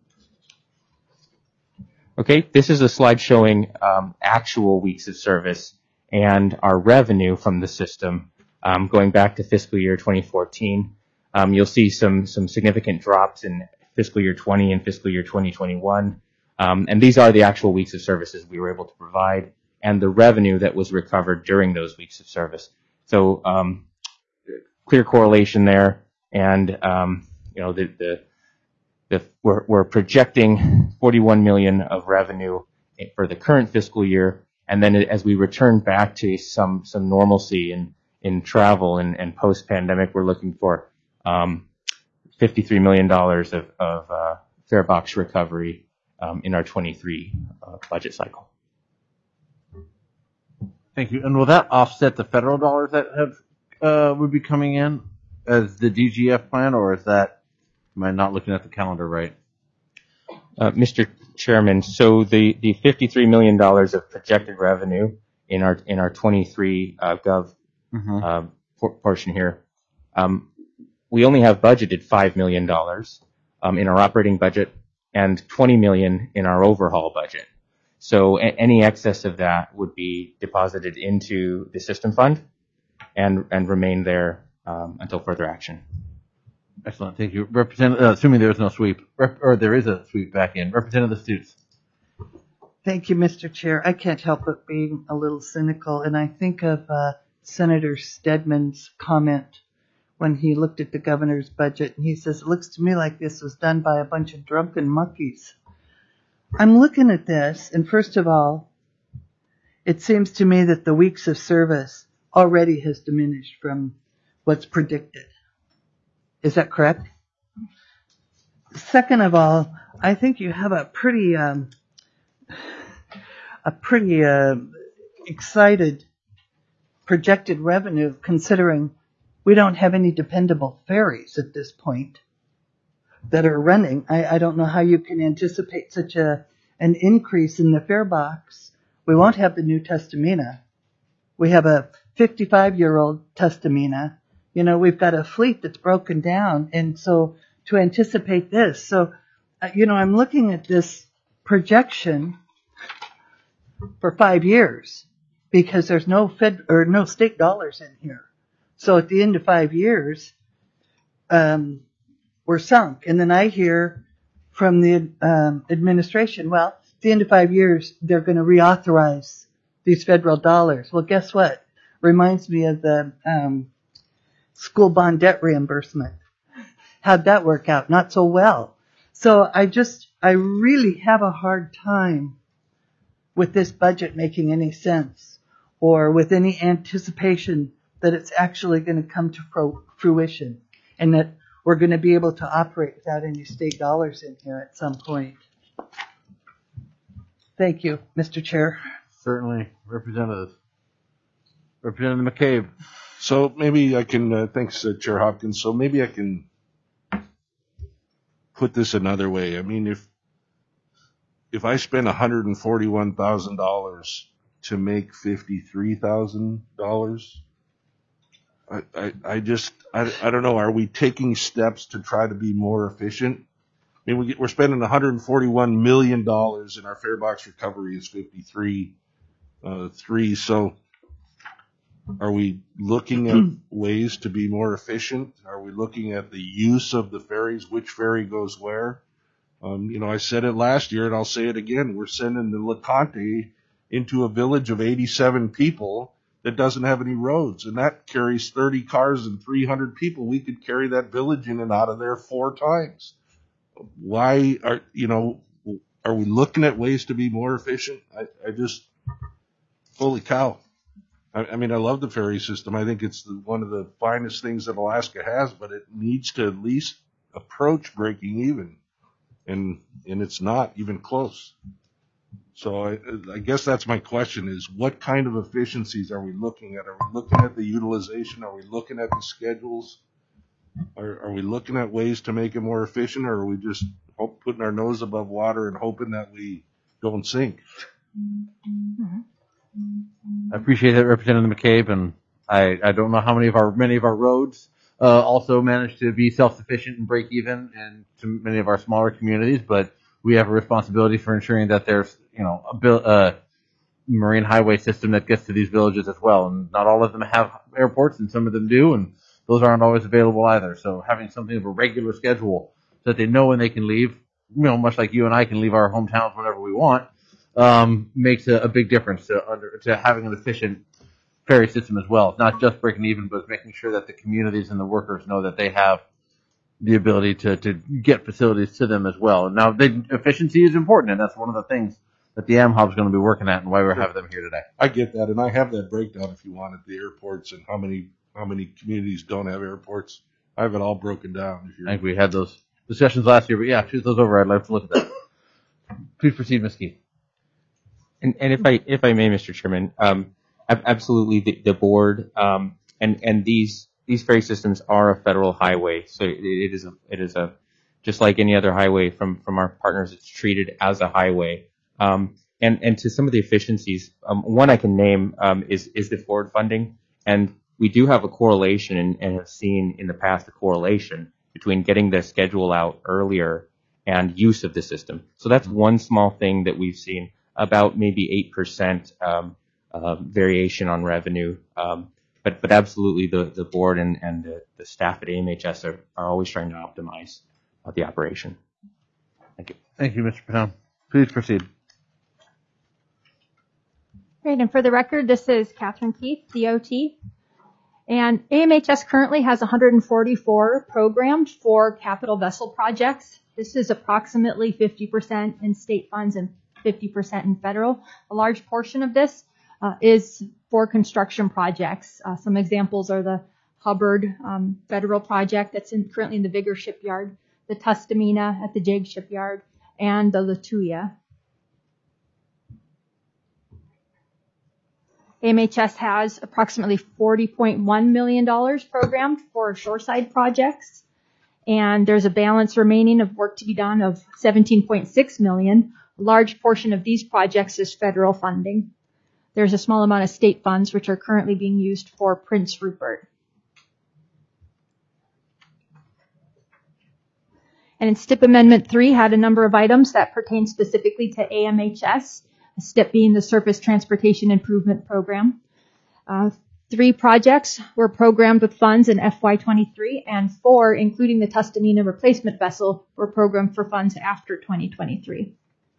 G: Okay, this is a slide showing, um, actual weeks of service and our revenue from the system, um, going back to fiscal year twenty fourteen. Um, you'll see some, some significant drops in fiscal year twenty and fiscal year twenty twenty-one. Um, and these are the actual weeks of services we were able to provide and the revenue that was recovered during those weeks of service. So, um, clear correlation there. And, um, you know, the, the, the, we're, we're projecting forty-one million of revenue for the current fiscal year. And then as we return back to some, some normalcy in, in travel and, and post-pandemic, we're looking for, um, fifty-three million dollars of, of, uh, fare box recovery Um, in our twenty-three uh, budget cycle.
A: Thank you. And will that offset the federal dollars that have uh, would be coming in as the D G F plan, or is that, am I not looking at the calendar right?
G: Uh, Mister Chairman, so the, the fifty-three million dollars of projected revenue in our in our twenty-three uh, Gov
A: Mm-hmm.
G: uh, por- portion here, um, we only have budgeted five million dollars um, in our operating budget and twenty million dollars in our overhaul budget. So a- any excess of that would be deposited into the system fund and and remain there um, until further action.
A: Excellent. Thank you. Representative, uh, assuming there is no sweep, Rep- or there is a sweep back in. Representative Stutes.
C: Thank you, Mister Chair. I can't help but being a little cynical, and I think of uh, Senator Stedman's comment when he looked at the governor's budget, and he says, it looks to me like this was done by a bunch of drunken monkeys. I'm looking at this, and first of all, it seems to me that the weeks of service already has diminished from what's predicted. Is that correct? Second of all, I think you have a pretty, um, a pretty uh, excited projected revenue considering we don't have any dependable ferries at this point that are running. I, I don't know how you can anticipate such a an increase in the fare box. We won't have the new Tustamina. We have a fifty-five-year-old Tustamina. You know, we've got a fleet that's broken down, and so to anticipate this, so uh, you know, I'm looking at this projection for five years because there's no fed or no state dollars in here. So at the end of five years, um, we're sunk. And then I hear from the um, administration, well, at the end of five years, they're going to reauthorize these federal dollars. Well, guess what? Reminds me of the um, school bond debt reimbursement. How'd that work out? Not so well. So I just, I really have a hard time with this budget making any sense or with any anticipation that it's actually going to come to fruition and that we're going to be able to operate without any state dollars in here at some point. Thank you, Mister Chair.
A: Certainly. Representative. Representative McCabe.
D: So maybe I can, uh, thanks, uh, Chair Hopkins. So maybe I can put this another way. I mean, if if I spend one hundred forty-one thousand dollars to make fifty-three thousand dollars, I, I, I just, I, I don't know. Are we taking steps to try to be more efficient? I mean, we get, we're spending one hundred forty-one million dollars and our fare box recovery is fifty-three, uh, three. So are we looking at ways to be more efficient? Are we looking at the use of the ferries? Which ferry goes where? Um, you know, I said it last year and I'll say it again. We're sending the LeConte into a village of eighty-seven people that doesn't have any roads, and that carries thirty cars and three hundred people. We could carry that village in and out of there four times. Why are, you know, are we looking at ways to be more efficient? I, I just, holy cow. I, I mean, I love the ferry system. I think it's the, one of the finest things that Alaska has, but it needs to at least approach breaking even. And, and it's not even close. So I, I guess that's my question is what kind of efficiencies are we looking at? Are we looking at the utilization? Are we looking at the schedules? Are, are we looking at ways to make it more efficient, or are we just hope, putting our nose above water and hoping that we don't sink?
A: I appreciate that, Representative McCabe, and I, I don't know how many of our many of our roads uh, also manage to be self-sufficient and break even, and to many of our smaller communities, but we have a responsibility for ensuring that there's you know a bil- uh, marine highway system that gets to these villages as well, and not all of them have airports, and some of them do, and those aren't always available either. So having something of a regular schedule so that they know when they can leave, you know, much like you and I can leave our hometowns whenever we want, um, makes a, a big difference to under, to having an efficient ferry system as well. It's not just breaking even, but it's making sure that the communities and the workers know that they have the ability to, to get facilities to them as well. Now, the efficiency is important, and that's one of the things that the AmHub is going to be working at and why we're having them here today.
D: I get that, and I have that breakdown if you want at the airports and how many how many communities don't have airports. I have it all broken down. If you're
A: I think we had those discussions last year, but yeah, shoot those over. I'd love to look at that. Please proceed, Miz Keith.
G: And, and if I if I may, Mister Chairman, um, ab- absolutely the, the board um, and and these these ferry systems are a federal highway, so it, it is a it is a just like any other highway from from our partners. It's treated as a highway. Um, and and to some of the efficiencies, um, one I can name um, is is the forward funding, and we do have a correlation and, and have seen in the past a correlation between getting the schedule out earlier and use of the system. So that's one small thing that we've seen, about maybe eight percent um, uh, variation on revenue. Um, but, but absolutely the, the board and, and the, the staff at A M H S are, are always trying to optimize uh, the operation. Thank you.
A: Thank you, Mister Patel. Please proceed.
B: Great, and for the record, this is Catherine Keith, D O T. And A M H S currently has one hundred forty-four programmed for capital vessel projects. This is approximately fifty percent in state funds and fifty percent in federal. A large portion of this uh, is for construction projects. Uh, some examples are the Hubbard um, federal project that's in, currently in the Vigor shipyard, the Tustamina at the Jig shipyard, and the Latuya. A M H S has approximately forty point one million dollars programmed for shoreside projects, and there's a balance remaining of work to be done of seventeen point six million dollars. A large portion of these projects is federal funding. There's a small amount of state funds which are currently being used for Prince Rupert. And in S T I P Amendment three had a number of items that pertain specifically to A M H S. S T I P being the Surface Transportation Improvement Program. Uh, three projects were programmed with funds in F Y twenty-three, and four, including the Tustamina replacement vessel, were programmed for funds after twenty twenty-three.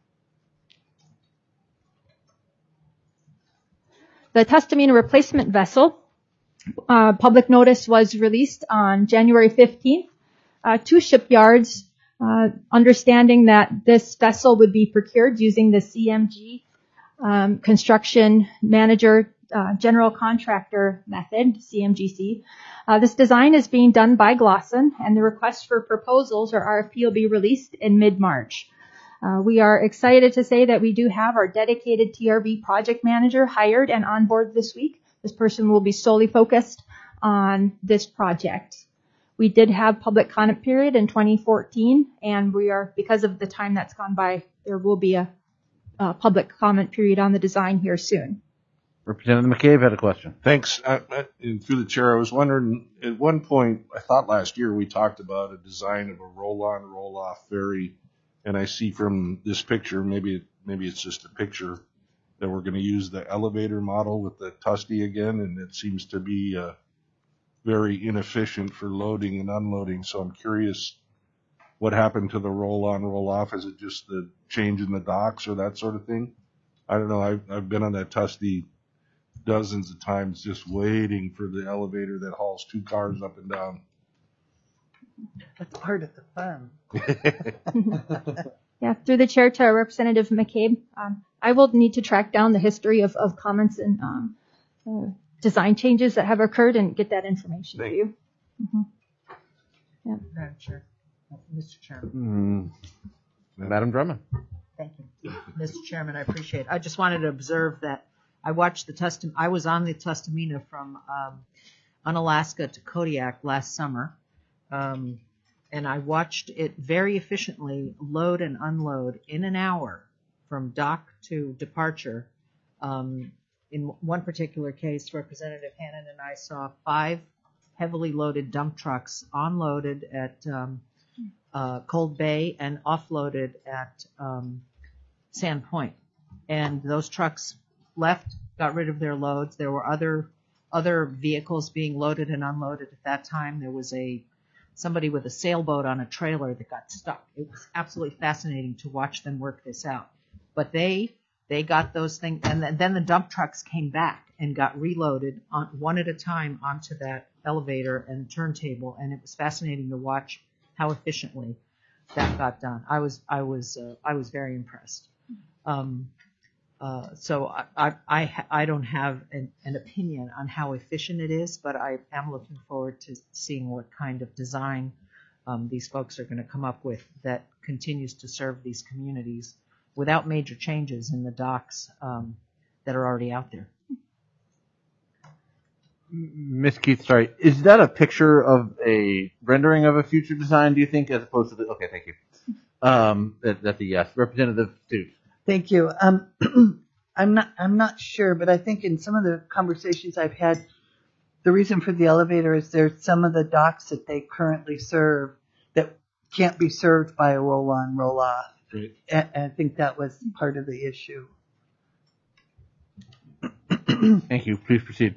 B: The Tustamina replacement vessel, uh, public notice was released on January fifteenth. Uh, two shipyards, uh, understanding that this vessel would be procured using the C M G Um, construction manager uh, general contractor method, C M G C. Uh, this design is being done by Glosson, and the request for proposals or R F P will be released in mid-March. Uh, we are excited to say that we do have our dedicated T R V project manager hired and on board this week. This person will be solely focused on this project. We did have public comment period in twenty fourteen, and we are, because of the time that's gone by, there will be a Uh, public comment period on the design here soon.
A: Representative McCabe had a question.
D: Thanks. I, I, and through the chair, I was wondering, at one point, I thought last year we talked about a design of a roll-on, roll-off ferry, and I see from this picture, maybe maybe it's just a picture, that we're going to use the elevator model with the Tusty again, and it seems to be uh, very inefficient for loading and unloading, so I'm curious what happened to the roll-on, roll-off. Is it just the change in the docks or that sort of thing? I don't know. I've, I've been on that Tusty dozens of times just waiting for the elevator that hauls two cars up and down.
C: That's part of the fun.
B: Yeah, through the chair to Representative McCabe, um, I will need to track down the history of, of comments and um, uh, design changes that have occurred and get that information to you. Mm-hmm. Yeah.
F: Madam Chair. Mister Chairman.
A: Mm. Madam Drummond.
F: Thank you. Mister Chairman, I appreciate it. I just wanted to observe that I watched the Tustum, I was on the Tustumena from um, Unalaska to Kodiak last summer, um, and I watched it very efficiently load and unload in an hour from dock to departure. Um, in one particular case, Representative Hannan and I saw five heavily loaded dump trucks unloaded at um, uh, Cold Bay and offloaded at um, Sand Point. And those trucks left, got rid of their loads. There were other other vehicles being loaded and unloaded at that time. There was a somebody with a sailboat on a trailer that got stuck. It was absolutely fascinating to watch them work this out. But they they got those things, and then the dump trucks came back and got reloaded on one at a time onto that elevator and turntable, and it was fascinating to watch how efficiently that got done. I was I was uh, I was very impressed. Um, uh, so I, I I I don't have an, an opinion on how efficient it is, but I am looking forward to seeing what kind of design um, these folks are going to come up with that continues to serve these communities without major changes in the docks um, that are already out there.
A: Miz Keith, sorry, is that a picture of a rendering of a future design, do you think, as opposed to the, okay, thank you. Um, that, that's a yes. Representative Stutes.
C: Thank you. Um, I'm not, I'm not sure, but I think in some of the conversations I've had, the reason for the elevator is there's some of the docks that they currently serve that can't be served by a roll-on, roll-off.
D: Right.
C: And I think that was part of the issue.
A: Thank you. Please proceed.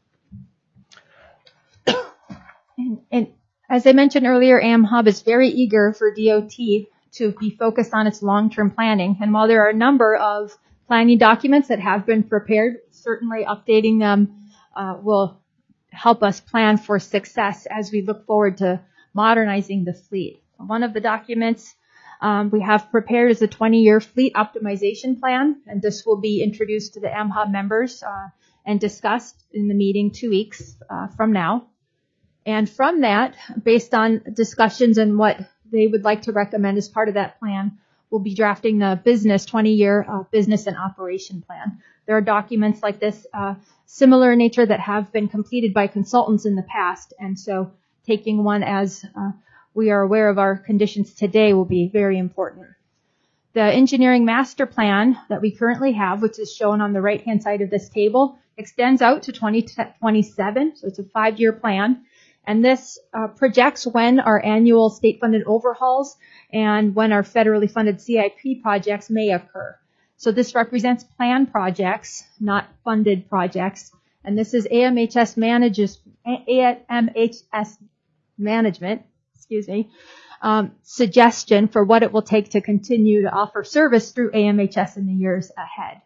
B: And, and as I mentioned earlier, AmHub is very eager for D O T to be focused on its long-term planning. And while there are a number of planning documents that have been prepared, certainly updating them uh, will help us plan for success as we look forward to modernizing the fleet. One of the documents um, we have prepared is a twenty-year fleet optimization plan, and this will be introduced to the AmHub members uh, and discussed in the meeting two weeks uh, from now. And from that, based on discussions and what they would like to recommend as part of that plan, we'll be drafting the business twenty-year uh, business and operation plan. There are documents like this, uh, similar in nature, that have been completed by consultants in the past, and so taking one as uh, we are aware of our conditions today will be very important. The engineering master plan that we currently have, which is shown on the right-hand side of this table, extends out to twenty twenty-seven, so it's a five-year plan. And this uh, projects when our annual state-funded overhauls and when our federally funded C I P projects may occur. So this represents planned projects, not funded projects. And this is A M H S manages, A M H S management, excuse me, um, suggestion for what it will take to continue to offer service through A M H S in the years ahead.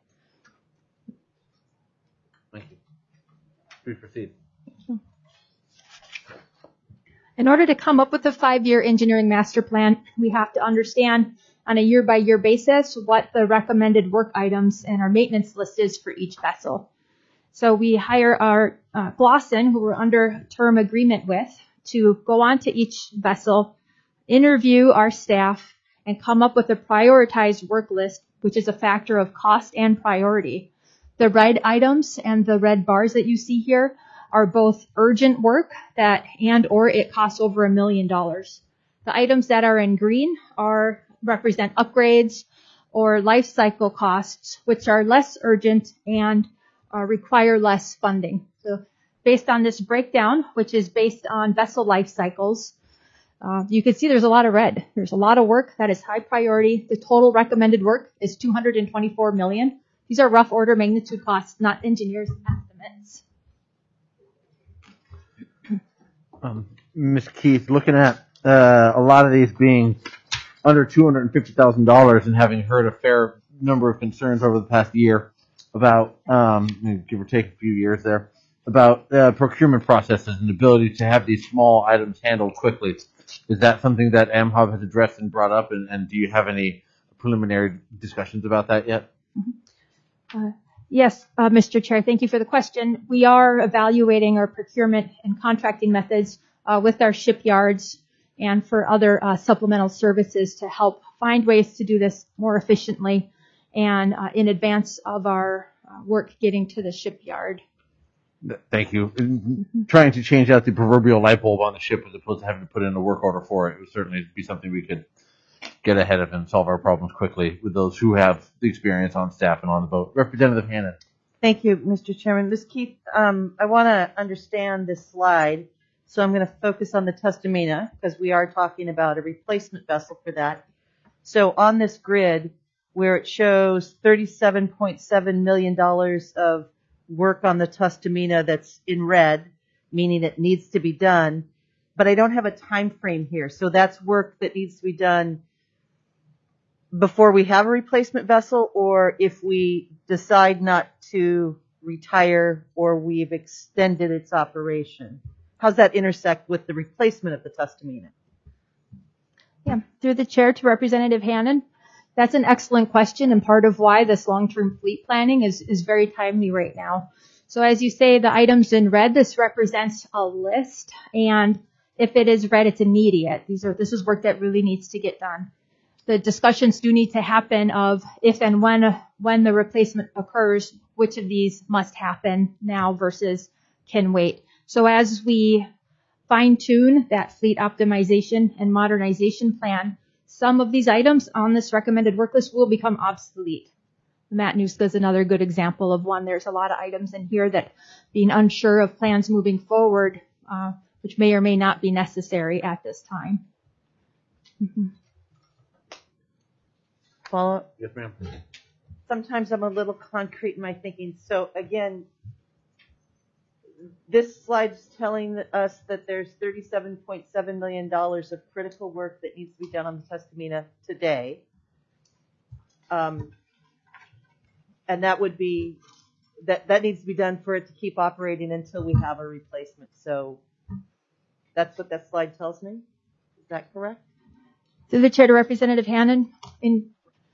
A: Thank you. Please proceed.
B: In order to come up with a five-year engineering master plan, we have to understand on a year-by-year basis what the recommended work items and our maintenance list is for each vessel. So we hire our uh, Glosson, who we're under term agreement with, to go on to each vessel, interview our staff, and come up with a prioritized work list, which is a factor of cost and priority. The red items and the red bars that you see here are both urgent work that and or it costs over a million dollars. The items that are in green are represent upgrades or life cycle costs, which are less urgent and uh, require less funding. So based on this breakdown, which is based on vessel life cycles, uh, you can see there's a lot of red. There's a lot of work that is high priority. The total recommended work is two hundred twenty-four million dollars. These are rough order magnitude costs, not engineers' estimates.
A: Um, Miz Keith, looking at uh, a lot of these being under two hundred fifty thousand dollars and having heard a fair number of concerns over the past year about, um, give or take a few years there, about uh, procurement processes and the ability to have these small items handled quickly. Is that something that AmHub has addressed and brought up, and, and do you have any preliminary discussions about that yet?
B: Uh, yes, uh, Mister Chair, thank you for the question. We are evaluating our procurement and contracting methods uh, with our shipyards and for other uh, supplemental services to help find ways to do this more efficiently and uh, in advance of our uh, work getting to the shipyard.
A: Thank you. Mm-hmm. Trying to change out the proverbial light bulb on the ship as opposed to having to put in a work order for it would certainly be something we could get ahead of and solve our problems quickly with those who have the experience on staff and on the boat. Representative Hannan.
E: Thank you, Mister Chairman. Miz Keith, um, I want to understand this slide, so I'm going to focus on the Tustumena because we are talking about a replacement vessel for that. So on this grid, where it shows thirty-seven point seven million dollars of work on the Tustumena that's in red, meaning it needs to be done, but I don't have a time frame here. So that's work that needs to be done before we have a replacement vessel, or if we decide not to retire or we've extended its operation. How's that intersect with the replacement of the Tustumena?
B: Yeah, through the chair to Representative Hannan. That's an excellent question and part of why this long-term fleet planning is, is very timely right now. So as you say, the items in red, this represents a list, and if it is red, it's immediate. These are, this is work that really needs to get done. The discussions do need to happen of if and when, when the replacement occurs, which of these must happen now versus can wait. So as we fine-tune that fleet optimization and modernization plan, some of these items on this recommended work list will become obsolete. Matanuska is another good example of one. There's a lot of items in here that being unsure of plans moving forward, uh, which may or may not be necessary at this time. Mm-hmm.
E: Follow?
A: Yes, ma'am.
E: Sometimes I'm a little concrete in my thinking. So again, this slide's telling us that there's thirty-seven point seven million dollars of critical work that needs to be done on the Tustumena today. Um, and that would be, that, that needs to be done for it to keep operating until we have a replacement. So that's what that slide tells me. Is that correct?
B: Through the chair to Representative Hannan, in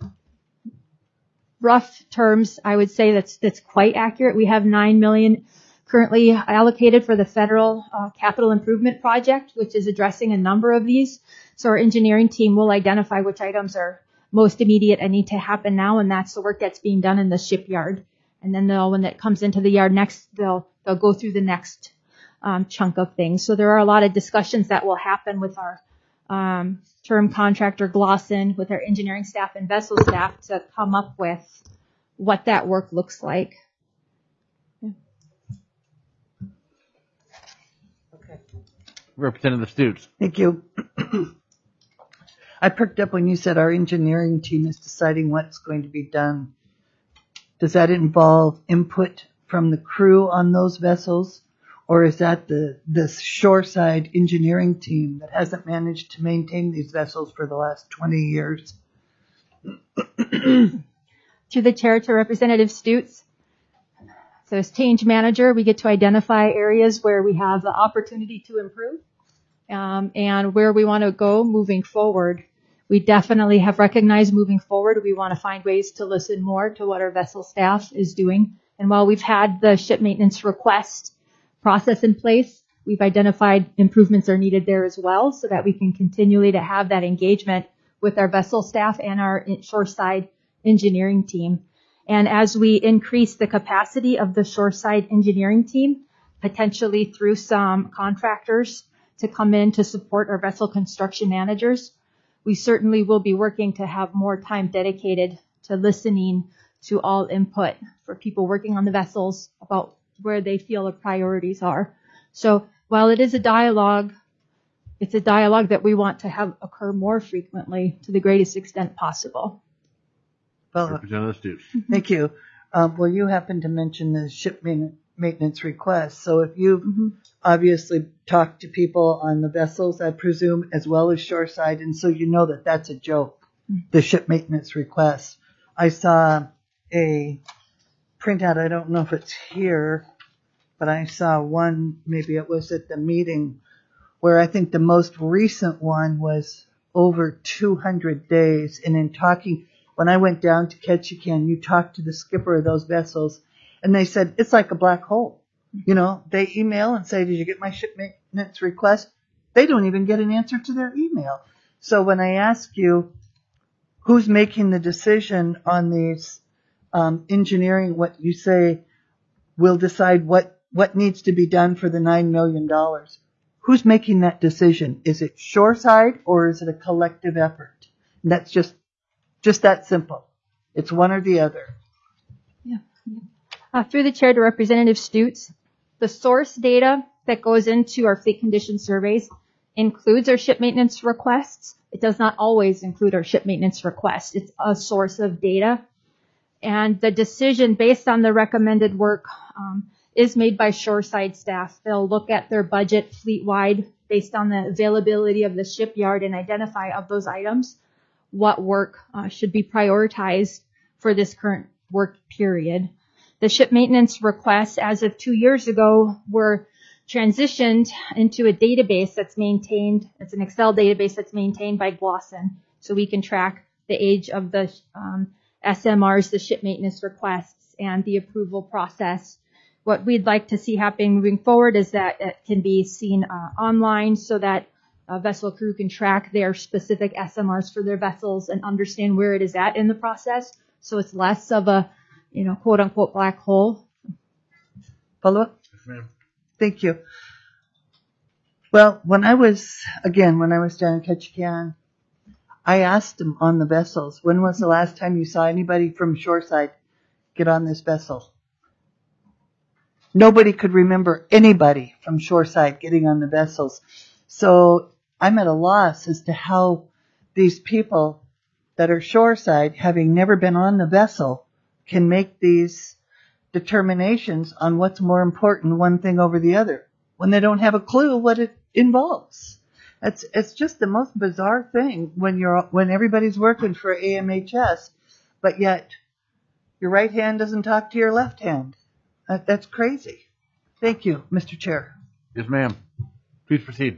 B: rough terms, I would say that's, that's quite accurate. We have nine million dollars currently allocated for the federal uh, capital improvement project, which is addressing a number of these. So our engineering team will identify which items are most immediate and need to happen now, and that's the work that's being done in the shipyard. And then they'll, when it comes into the yard next, they'll they'll go through the next um, chunk of things. So there are a lot of discussions that will happen with our um, term contractor Glosson, with our engineering staff and vessel staff to come up with what that work looks like.
A: Representative Stutes.
C: Thank you. I perked up when you said our engineering team is deciding what's going to be done. Does that involve input from the crew on those vessels? Or is that the, the shoreside engineering team that hasn't managed to maintain these vessels for the last twenty years?
B: To the chair, to Representative Stutes. So as change manager, we get to identify areas where we have the opportunity to improve um, and where we want to go moving forward. We definitely have recognized moving forward, we want to find ways to listen more to what our vessel staff is doing. And while we've had the ship maintenance request process in place, we've identified improvements are needed there as well so that we can continually to have that engagement with our vessel staff and our shoreside engineering team. And as we increase the capacity of the shoreside engineering team, potentially through some contractors to come in to support our vessel construction managers, we certainly will be working to have more time dedicated to listening to all input for people working on the vessels about where they feel the priorities are. So while it is a dialogue, it's a dialogue that we want to have occur more frequently to the greatest extent possible.
C: Well,
A: Representative Stutes.
C: thank you. Um, well, you happen to mention the ship main- maintenance request. So if you've mm-hmm. obviously talked to people on the vessels, I presume, as well as shoreside, and so you know that that's a joke, mm-hmm. the ship maintenance request. I saw a printout, I don't know if it's here, but I saw one, maybe it was at the meeting, where I think the most recent one was over two hundred days. And in talking, when I went down to Ketchikan, you talked to the skipper of those vessels, and they said, it's like a black hole. You know, they email and say, did you get my ship maintenance request? They don't even get an answer to their email. So when I ask you, who's making the decision on these um, engineering, what you say will decide what, what needs to be done for the nine million dollars. Who's making that decision? Is it Shoreside or is it a collective effort? And that's just, just that simple. It's one or the other.
B: Yeah. Uh, through the chair to Representative Stutes, the source data that goes into our fleet condition surveys includes our ship maintenance requests. It does not always include our ship maintenance request. It's a source of data. And the decision based on the recommended work um, is made by Shoreside staff. They'll look at their budget fleet-wide based on the availability of the shipyard and identify of those items what work uh, should be prioritized for this current work period. The ship maintenance requests, as of two years ago, were transitioned into a database that's maintained. It's an Excel database that's maintained by Glosson, so we can track the age of the um, S M Rs, the ship maintenance requests, and the approval process. What we'd like to see happen moving forward is that it can be seen uh, online so that a vessel crew can track their specific S M Rs for their vessels and understand where it is at in the process. So it's less of a, you know, quote unquote black hole.
C: Follow up?
A: Yes, ma'am.
C: Thank you. Well, when I was, again, when I was down in Ketchikan, I asked them on the vessels, when was the last time you saw anybody from Shoreside get on this vessel? Nobody could remember anybody from Shoreside getting on the vessels. So I'm at a loss as to how these people that are Shoreside, having never been on the vessel, can make these determinations on what's more important, one thing over the other, when they don't have a clue what it involves. It's it's just the most bizarre thing when you're when everybody's working for A M H S, but yet your right hand doesn't talk to your left hand. That, that's crazy. Thank you, Mister Chair.
A: Yes, ma'am. Please proceed.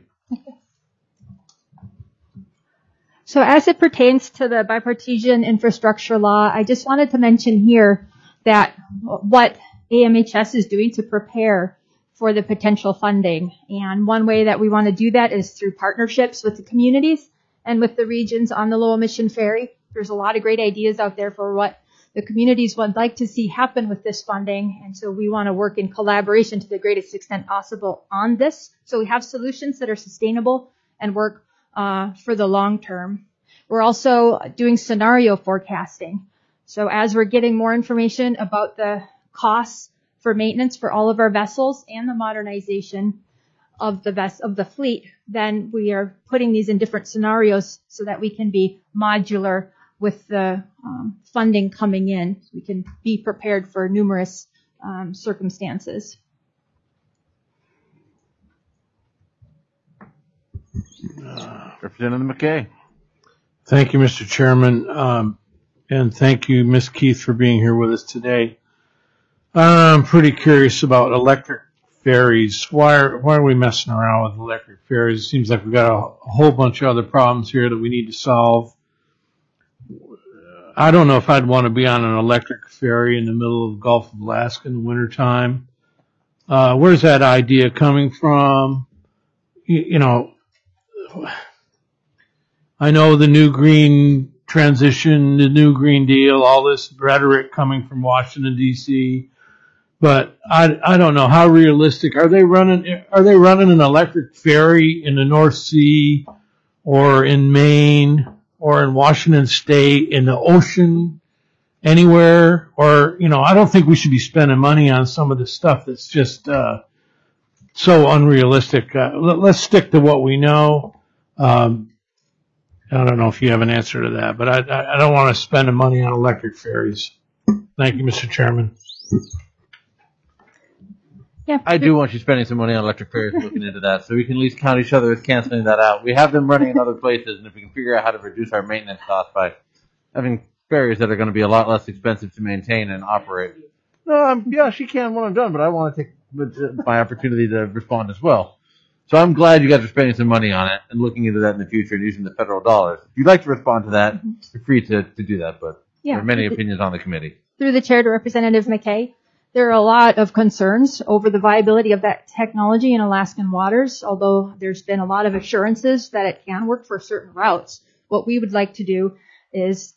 B: So as it pertains to the bipartisan infrastructure law, I just wanted to mention here that what A M H S is doing to prepare for the potential funding. And one way that we want to do that is through partnerships with the communities and with the regions on the low emission ferry. There's a lot of great ideas out there for what the communities would like to see happen with this funding. And so we want to work in collaboration to the greatest extent possible on this. So we have solutions that are sustainable and work uh, for the long term. We're also doing scenario forecasting. So as we're getting more information about the costs for maintenance for all of our vessels and the modernization of the ves- of the fleet, then we are putting these in different scenarios so that we can be modular with the um, funding coming in. We can be prepared for numerous um, circumstances.
A: Uh, Representative McKay.
H: Thank you, Mister Chairman, um, and thank you, Miz Keith, for being here with us today. I'm pretty curious about electric ferries. Why are, why are we messing around with electric ferries? It seems like we've got a, a whole bunch of other problems here that we need to solve. I don't know if I'd want to be on an electric ferry in the middle of the Gulf of Alaska in the wintertime. Uh, where's that idea coming from? You, you know, I know the new green transition, the new Green Deal, all this rhetoric coming from Washington, D C, but I, I don't know how realistic are they running. Are they running an electric ferry in the North Sea or in Maine or in Washington State in the ocean anywhere? Or, you know, I don't think we should be spending money on some of the stuff that's just uh, so unrealistic. Uh, let, let's stick to what we know. Um, I don't know if you have an answer to that, but I, I, I don't want to spend the money on electric ferries. Thank you, Mister Chairman.
B: Yeah,
A: I do want you spending some money on electric ferries and looking into that, so we can at least count each other as canceling that out. We have them running in other places, and if we can figure out how to reduce our maintenance costs by having ferries that are going to be a lot less expensive to maintain and operate. No, um, yeah, she can when I'm done, but I want to take my opportunity to respond as well. So I'm glad you guys are spending some money on it and looking into that in the future and using the federal dollars. If you'd like to respond to that, you're free to, to do that, but
B: Yeah.
A: There are many opinions on the committee.
B: Through the chair to Representative McKay, there are a lot of concerns over the viability of that technology in Alaskan waters, although there's been a lot of assurances that it can work for certain routes. What we would like to do is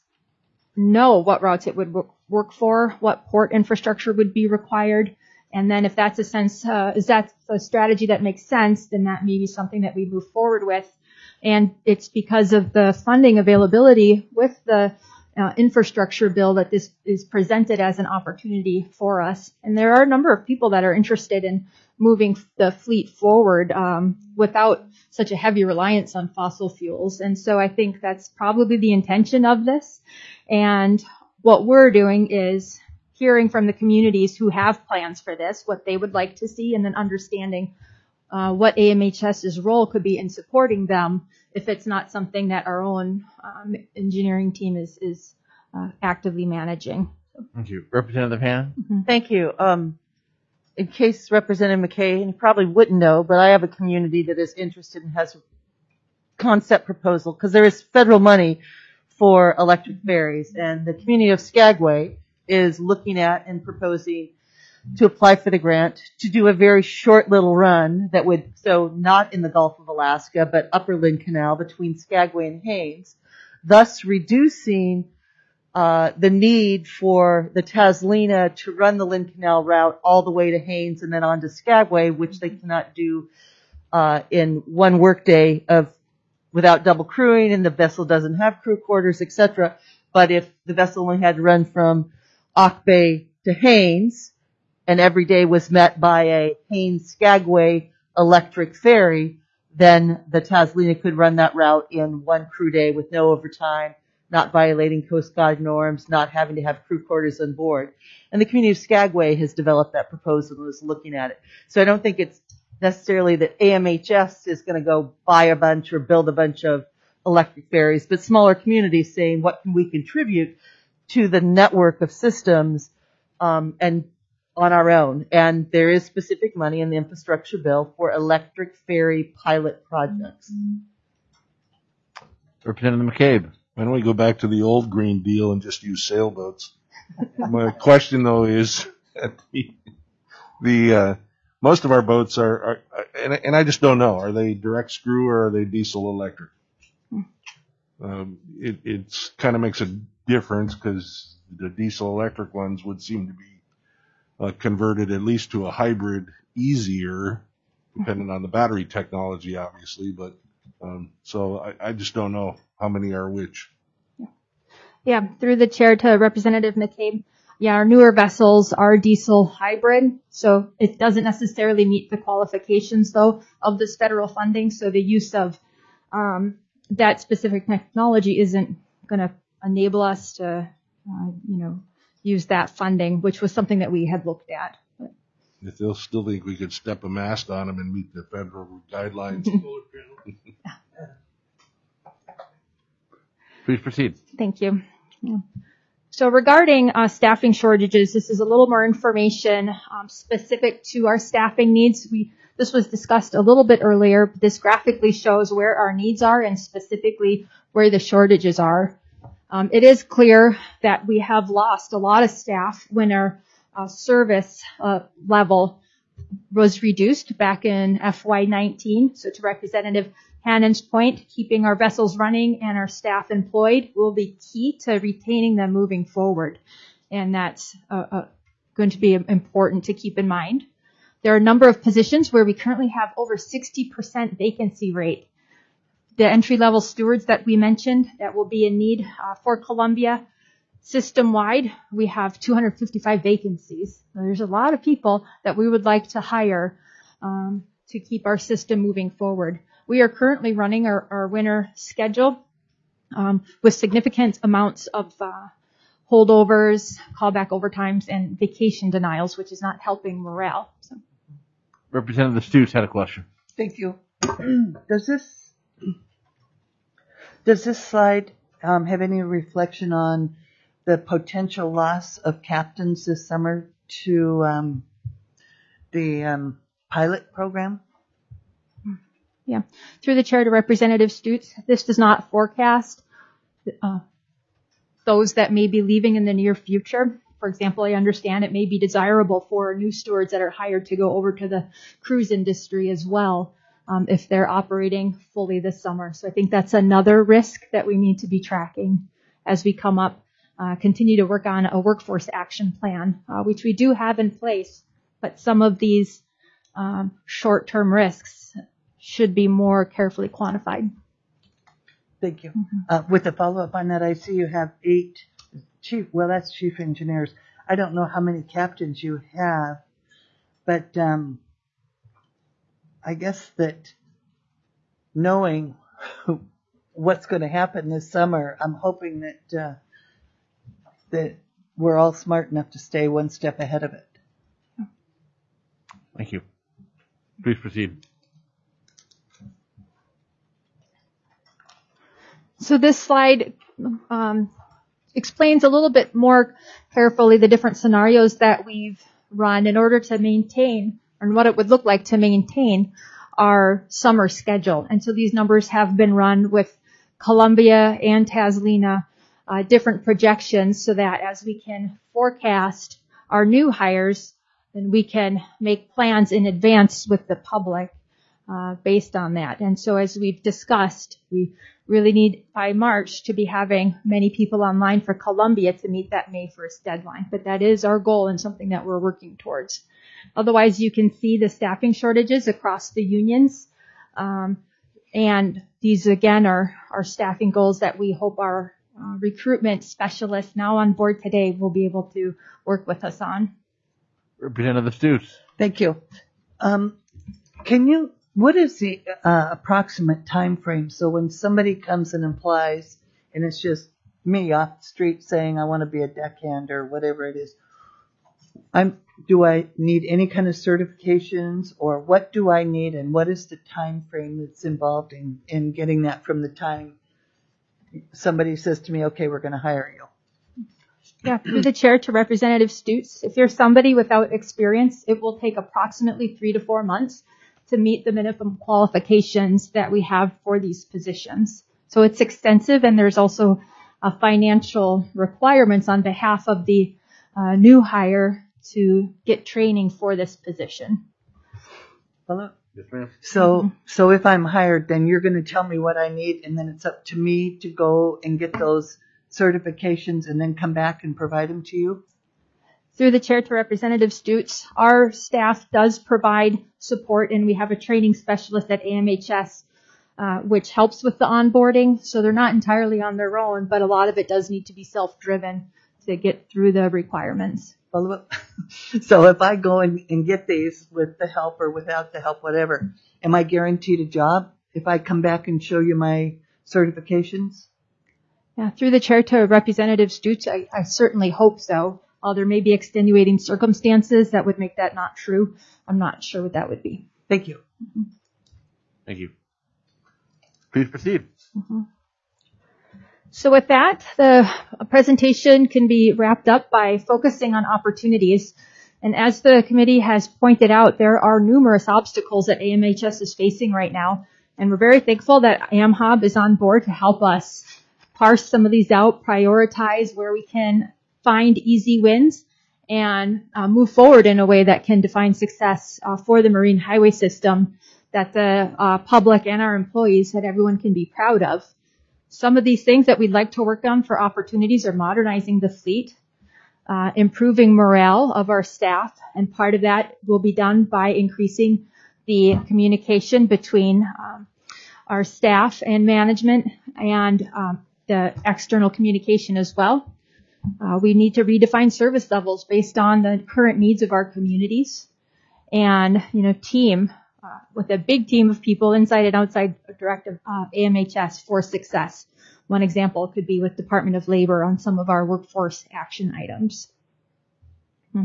B: know what routes it would work for, what port infrastructure would be required, and then if that's a sense, uh, is that a strategy that makes sense, then that may be something that we move forward with. And it's because of the funding availability with the uh, infrastructure bill that this is presented as an opportunity for us. And there are a number of people that are interested in moving the fleet forward um, without such a heavy reliance on fossil fuels. And so I think that's probably the intention of this. And what we're doing is hearing from the communities who have plans for this, what they would like to see, and then understanding uh, what AMHS's role could be in supporting them if it's not something that our own um, engineering team is, is uh, actively managing.
A: Thank you. Representative Hannon?
B: Mm-hmm.
E: Thank you. Um, in case Representative McKay, and you probably wouldn't know, but I have a community that is interested and has a concept proposal, because there is federal money for electric ferries, and the community of Skagway is looking at and proposing to apply for the grant to do a very short little run that would, so not in the Gulf of Alaska, but Upper Lynn Canal between Skagway and Haines, thus reducing uh, the need for the Taslina to run the Lynn Canal route all the way to Haines and then on to Skagway, which they cannot do uh, in one workday of without double crewing, and the vessel doesn't have crew quarters, et cetera. But if the vessel only had to run from Auk Bay to Haines, and every day was met by a Haines-Skagway electric ferry, then the Taslina could run that route in one crew day with no overtime, not violating Coast Guard norms, not having to have crew quarters on board. And the community of Skagway has developed that proposal and is looking at it. So I don't think it's necessarily that A M H S is going to go buy a bunch or build a bunch of electric ferries, but smaller communities saying, what can we contribute to the network of systems um, and on our own? And there is specific money in the infrastructure bill for electric ferry pilot projects.
A: Representative McCabe.
D: Why don't we go back to the old Green Deal and just use sailboats? My question, though, is that the, the uh, most of our boats are, are and, and I just don't know, are they direct screw or are they diesel electric? Um, it it's kind of makes a difference because the diesel electric ones would seem to be uh, converted at least to a hybrid easier, depending on the battery technology, obviously. But um, so I, I just don't know how many are which.
B: Yeah. yeah, through the chair to Representative McCabe. Yeah, our newer vessels are diesel hybrid, so it doesn't necessarily meet the qualifications, though, of this federal funding. So the use of um, that specific technology isn't going to enable us to, uh, you know, use that funding, which was something that we had looked at. But.
D: If they'll still think we could step a mast on them and meet the federal guidelines.
A: Please proceed.
B: Thank you. Yeah. So regarding uh, staffing shortages, this is a little more information um, specific to our staffing needs. We This was discussed a little bit earlier, but this graphically shows where our needs are and specifically where the shortages are. Um, it is clear that we have lost a lot of staff when our uh, service uh, level was reduced back in F Y nineteen. So to Representative Hannon's point, keeping our vessels running and our staff employed will be key to retaining them moving forward. And that's uh, uh, going to be important to keep in mind. There are a number of positions where we currently have over sixty percent vacancy rate. The entry-level stewards that we mentioned that will be in need uh, for Columbia, system-wide, we have two hundred fifty-five vacancies. So there's a lot of people that we would like to hire um, to keep our system moving forward. We are currently running our, our winter schedule um, with significant amounts of uh, holdovers, callback overtimes, and vacation denials, which is not helping morale. So.
A: Representative Stutes had a question.
C: Thank you. Does this does this slide um, have any reflection on the potential loss of captains this summer to um, the um, pilot program?
B: Yeah. Through the chair to Representative Stutes, this does not forecast uh, those that may be leaving in the near future. For example, I understand it may be desirable for new stewards that are hired to go over to the cruise industry as well, um, if they're operating fully this summer. So I think that's another risk that we need to be tracking as we come up, uh, continue to work on a workforce action plan, uh, which we do have in place, but some of these um, short-term risks should be more carefully quantified.
C: Thank you. Uh, with a follow-up on that, I see you have eight chief, well, that's chief engineers. I don't know how many captains you have, but um, I guess that knowing what's going to happen this summer, I'm hoping that uh, that we're all smart enough to stay one step ahead of it.
A: Thank you. Please proceed.
B: So this slide um, explains a little bit more carefully the different scenarios that we've run in order to maintain, and what it would look like to maintain our summer schedule. And so these numbers have been run with Columbia and Taslina, uh, different projections, so that as we can forecast our new hires, then we can make plans in advance with the public uh, based on that. And so as we've discussed, we really need by March to be having many people online for Columbia to meet that May first deadline. But that is our goal and something that we're working towards. Otherwise, you can see the staffing shortages across the unions. Um, and these, again, are our staffing goals that we hope our uh, recruitment specialists now on board today will be able to work with us on.
A: Representative Stutes.
C: Thank you. Um, can you, what is the uh, approximate time frame? So when somebody comes and applies, and it's just me off the street saying I want to be a deckhand or whatever it is, I'm, do I need any kind of certifications, or what do I need, and what is the time frame that's involved in, in getting that from the time somebody says to me, okay, we're going to hire you?
B: Yeah, through the chair to Representative Stutes, if you're somebody without experience, it will take approximately three to four months to meet the minimum qualifications that we have for these positions. So it's extensive, and there's also uh, financial requirements on behalf of the uh, new hire to get training for this position.
C: Hello?
A: Yes, ma'am.
C: So, mm-hmm. so if I'm hired, then you're going to tell me what I need, and then it's up to me to go and get those certifications and then come back and provide them to you?
B: Through the chair to Representative Stutes, our staff does provide support, and we have a training specialist at A M H S, uh, which helps with the onboarding. So they're not entirely on their own, but a lot of it does need to be self-driven to get through the requirements.
C: So if I go and, and get these with the help or without the help, whatever, am I guaranteed a job if I come back and show you my certifications?
B: Yeah, through the chair to Representative Stutes, I, I certainly hope so. While there may be extenuating circumstances that would make that not true, I'm not sure what that would be.
C: Thank you.
B: Mm-hmm.
A: Thank you. Please proceed.
B: Mm-hmm. So with that, the presentation can be wrapped up by focusing on opportunities. And as the committee has pointed out, there are numerous obstacles that A M H S is facing right now. And we're very thankful that AmHob is on board to help us parse some of these out, prioritize where we can find easy wins, and uh, move forward in a way that can define success uh, for the marine highway system that the uh, public and our employees, that everyone can be proud of. Some of these things that we'd like to work on for opportunities are modernizing the fleet, uh, improving morale of our staff, and part of that will be done by increasing the communication between um, our staff and management, and um, the external communication as well. Uh, we need to redefine service levels based on the current needs of our communities, and, you know, team uh, with a big team of people inside and outside directive uh, A M H S for success. One example could be with Department of Labor on some of our workforce action items. Hmm.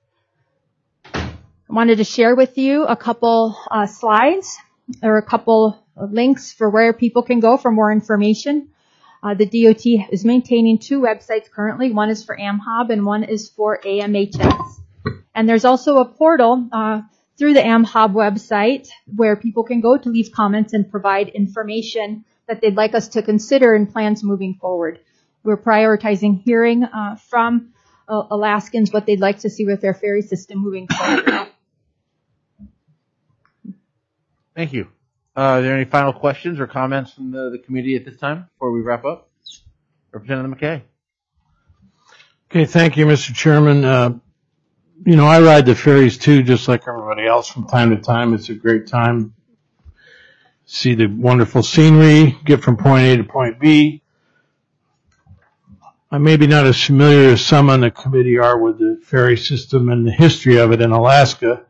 B: I wanted to share with you a couple uh, slides or a couple of links for where people can go for more information. Uh, the D O T is maintaining two websites currently. One is for AmHob and one is for A M H S. And there's also a portal uh, through the AmHob website where people can go to leave comments and provide information that they'd like us to consider in plans moving forward. we're prioritizing hearing uh, from uh, Alaskans what they'd like to see with their ferry system moving forward.
A: Thank you. Uh, are there any final questions or comments from the, the committee at this time before we wrap up? Representative McKay.
H: Okay, thank you, Mister Chairman. Uh, you know, I ride the ferries too, just like everybody else from time to time. It's a great time. See the wonderful scenery, get from point A to point B. I'm maybe not as familiar as some on the committee are with the ferry system and the history of it in Alaska.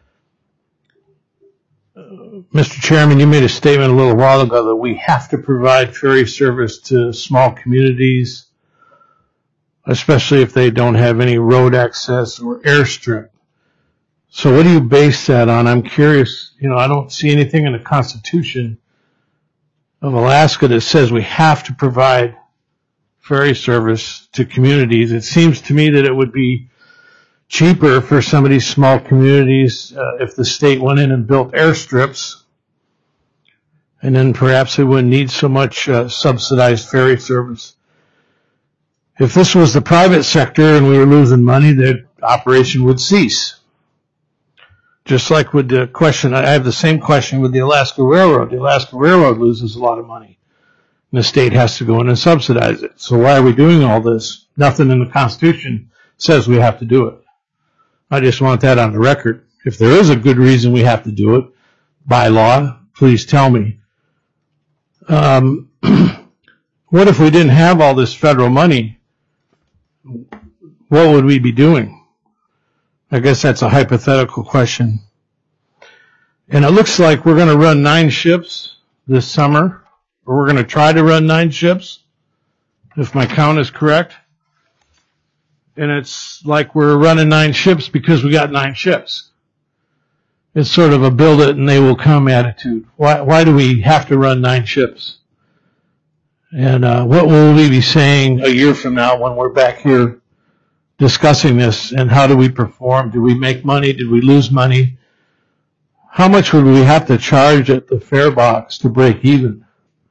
H: Uh, Mister Chairman, you made a statement a little while ago that we have to provide ferry service to small communities, especially if they don't have any road access or airstrip. So what do you base that on? I'm curious. You know, I don't see anything in the Constitution of Alaska that says we have to provide ferry service to communities. It seems to me that it would be cheaper for some of these small communities uh, if the state went in and built airstrips, and then perhaps they wouldn't need so much uh, subsidized ferry service. If this was the private sector and we were losing money, the operation would cease. Just like with the question, I have the same question with the Alaska Railroad. The Alaska Railroad loses a lot of money, and the state has to go in and subsidize it. So why are we doing all this? Nothing in the Constitution says we have to do it. I just want that on the record. If there is a good reason we have to do it by law, please tell me. Um, what if we didn't have all this federal money? What would we be doing? I guess that's a hypothetical question. And it looks like we're going to run nine ships this summer, or we're going to try to run nine ships, if my count is correct. And it's like we're running nine ships because we got nine ships. It's sort of a build it and they will come attitude. Why, why do we have to run nine ships? And uh, what will we be saying a year from now when we're back here discussing this, and how do we perform? Did we make money? Did we lose money? How much would we have to charge at the fare box to break even?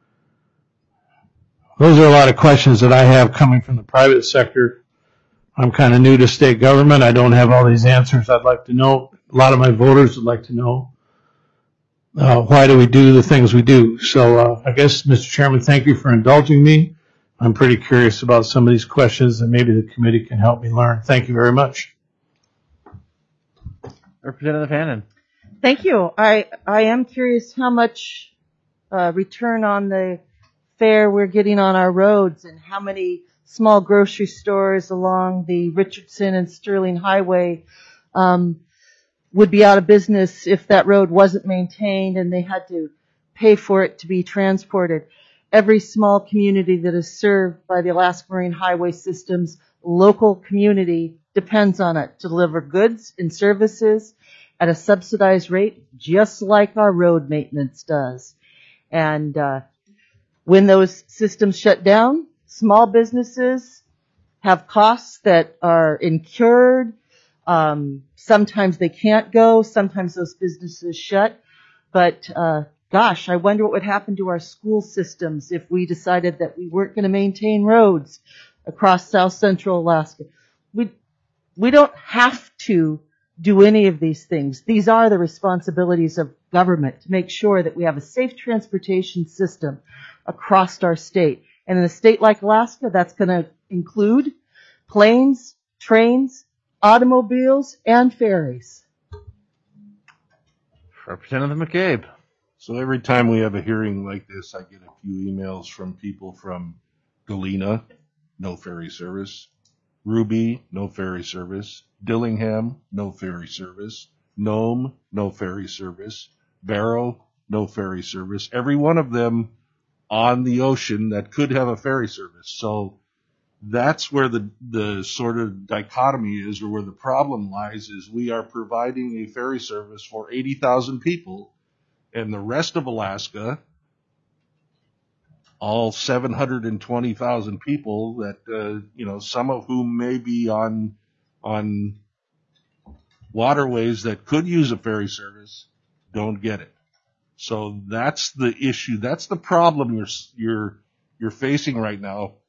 H: Those are a lot of questions that I have coming from the private sector. I'm kind of new to state government. I don't have all these answers. I'd like to know. A lot of my voters would like to know. Uh, why do we do the things we do? So uh, I guess, Mister Chairman, thank you for indulging me. I'm pretty curious about some of these questions, and maybe the committee can help me learn. Thank you very much.
A: Representative Hannon.
E: Thank you. I, I am curious how much uh, return on the fare we're getting on our roads, and how many small grocery stores along the Richardson and Sterling Highway um, would be out of business if that road wasn't maintained and they had to pay for it to be transported. Every small community that is served by the Alaska Marine Highway System's local community depends on it to deliver goods and services at a subsidized rate, just like our road maintenance does. And uh, when those systems shut down, small businesses have costs that are incurred. Um, sometimes they can't go. Sometimes those businesses shut. But uh, gosh, I wonder what would happen to our school systems if we decided that we weren't going to maintain roads across South Central Alaska. We we don't have to do any of these things. These are the responsibilities of government to make sure that we have a safe transportation system across our state. And in a state like Alaska, that's going to include planes, trains, automobiles, and ferries.
A: Representative McCabe.
D: So every time we have a hearing like this, I get a few emails from people from Galena, no ferry service. Ruby, no ferry service. Dillingham, no ferry service. Nome, no ferry service. Barrow, no ferry service. Every one of them on the ocean that could have a ferry service. So that's where the, the sort of dichotomy is, or where the problem lies, is we are providing a ferry service for eighty thousand people, and the rest of Alaska, all seven hundred twenty thousand people that, uh, you know, some of whom may be on, on waterways that could use a ferry service, don't get it. So that's the issue. That's the problem you're, you're, you're facing right now.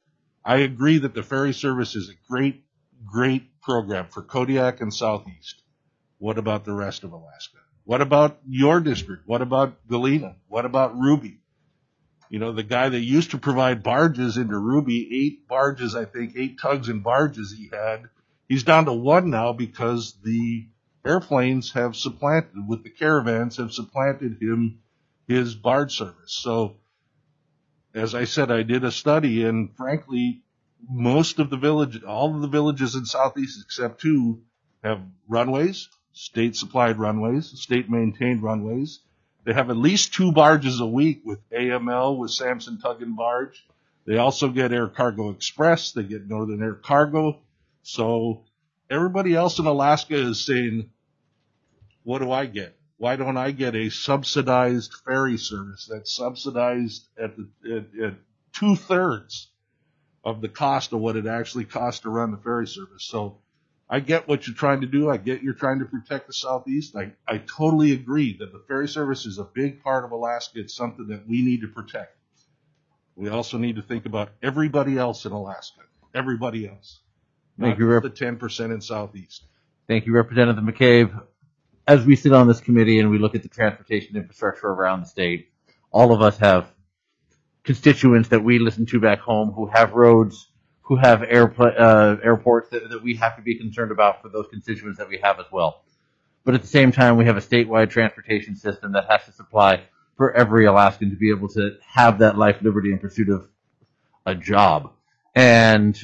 D: I agree that the ferry service is a great, great program for Kodiak and Southeast. What about the rest of Alaska? What about your district? What about Galena? What about Ruby? You know, the guy that used to provide barges into Ruby, eight barges, I think, eight tugs and barges he had, he's down to one now because the airplanes have supplanted, with the caravans, have supplanted him, his barge service. So, as I said, I did a study, and frankly, most of the village, all of the villages in Southeast except two have runways, state-supplied runways, state-maintained runways. They have at least two barges a week with A M L, with Samson Tug and Barge. They also get Air Cargo Express. They get Northern Air Cargo. So everybody else in Alaska is saying, what do I get? Why don't I get a subsidized ferry service that's subsidized at, the, at, at two-thirds of the cost of what it actually costs to run the ferry service? So I get what you're trying to do. I get you're trying to protect the Southeast. I, I totally agree that the ferry service is a big part of Alaska. It's something that we need to protect. We also need to think about everybody else in Alaska. Everybody else.
A: Thank
D: Not
A: you,
D: just
A: Rep.
D: the ten percent in Southeast.
A: Thank you, Representative McCabe. As we sit on this committee and we look at the transportation infrastructure around the state, all of us have constituents that we listen to back home who have roads, who have airpla- uh, airports that, that we have to be concerned about for those constituents that we have as well. But at the same time, we have a statewide transportation system that has to supply for every Alaskan to be able to have that life, liberty, and pursuit of a job. And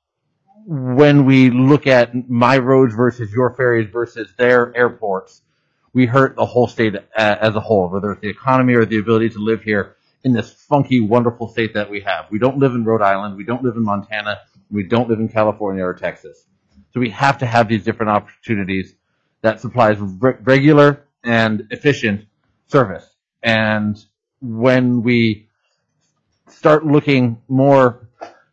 A: when we look at my roads versus your ferries versus their airports, we hurt the whole state as a whole, whether it's the economy or the ability to live here in this funky, wonderful state that we have. We don't live in Rhode Island. We don't live in Montana. We don't live in California or Texas. So we have to have these different opportunities that supplies re- regular and efficient service. And when we start looking more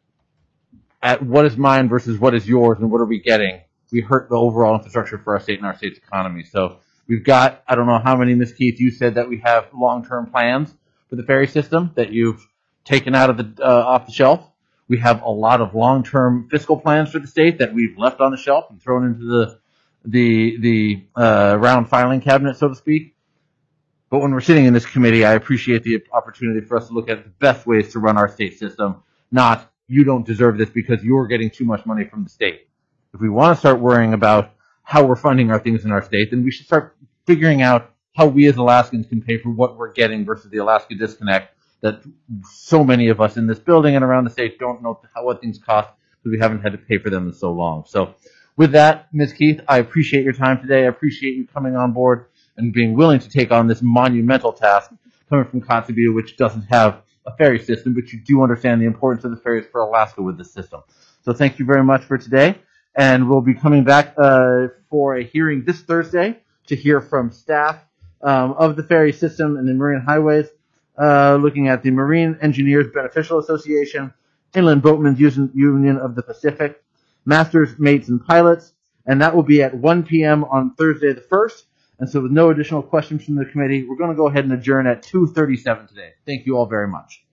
A: at what is mine versus what is yours and what are we getting, we hurt the overall infrastructure for our state and our state's economy. So we've got, I don't know how many, Miz Keith, you said that we have long-term plans for the ferry system that you've taken out of the uh, off the shelf. We have a lot of long-term fiscal plans for the state that we've left on the shelf and thrown into the the the uh, round filing cabinet, so to speak. But when we're sitting in this committee, I appreciate the opportunity for us to look at the best ways to run our state system, not you don't deserve this because you're getting too much money from the state. If we want to start worrying about how we're funding our things in our state, then we should start figuring out how we as Alaskans can pay for what we're getting versus the Alaska disconnect that so many of us in this building and around the state don't know how, what things cost because we haven't had to pay for them in so long. So with that, Miz Keith, I appreciate your time today. I appreciate you coming on board and being willing to take on this monumental task coming from Kotzebue, which doesn't have a ferry system, but you do understand the importance of the ferries for Alaska with this system. So thank you very much for today. And we'll be coming back uh, for a hearing this Thursday to hear from staff um, of the ferry system and the Marine Highways, uh, looking at the Marine Engineers Beneficial Association, Inland Boatmen's Union of the Pacific, Masters, Mates, and Pilots, and that will be at one p.m. on Thursday the first. And so with no additional questions from the committee, we're going to go ahead and adjourn at two thirty-seven today. Thank you all very much.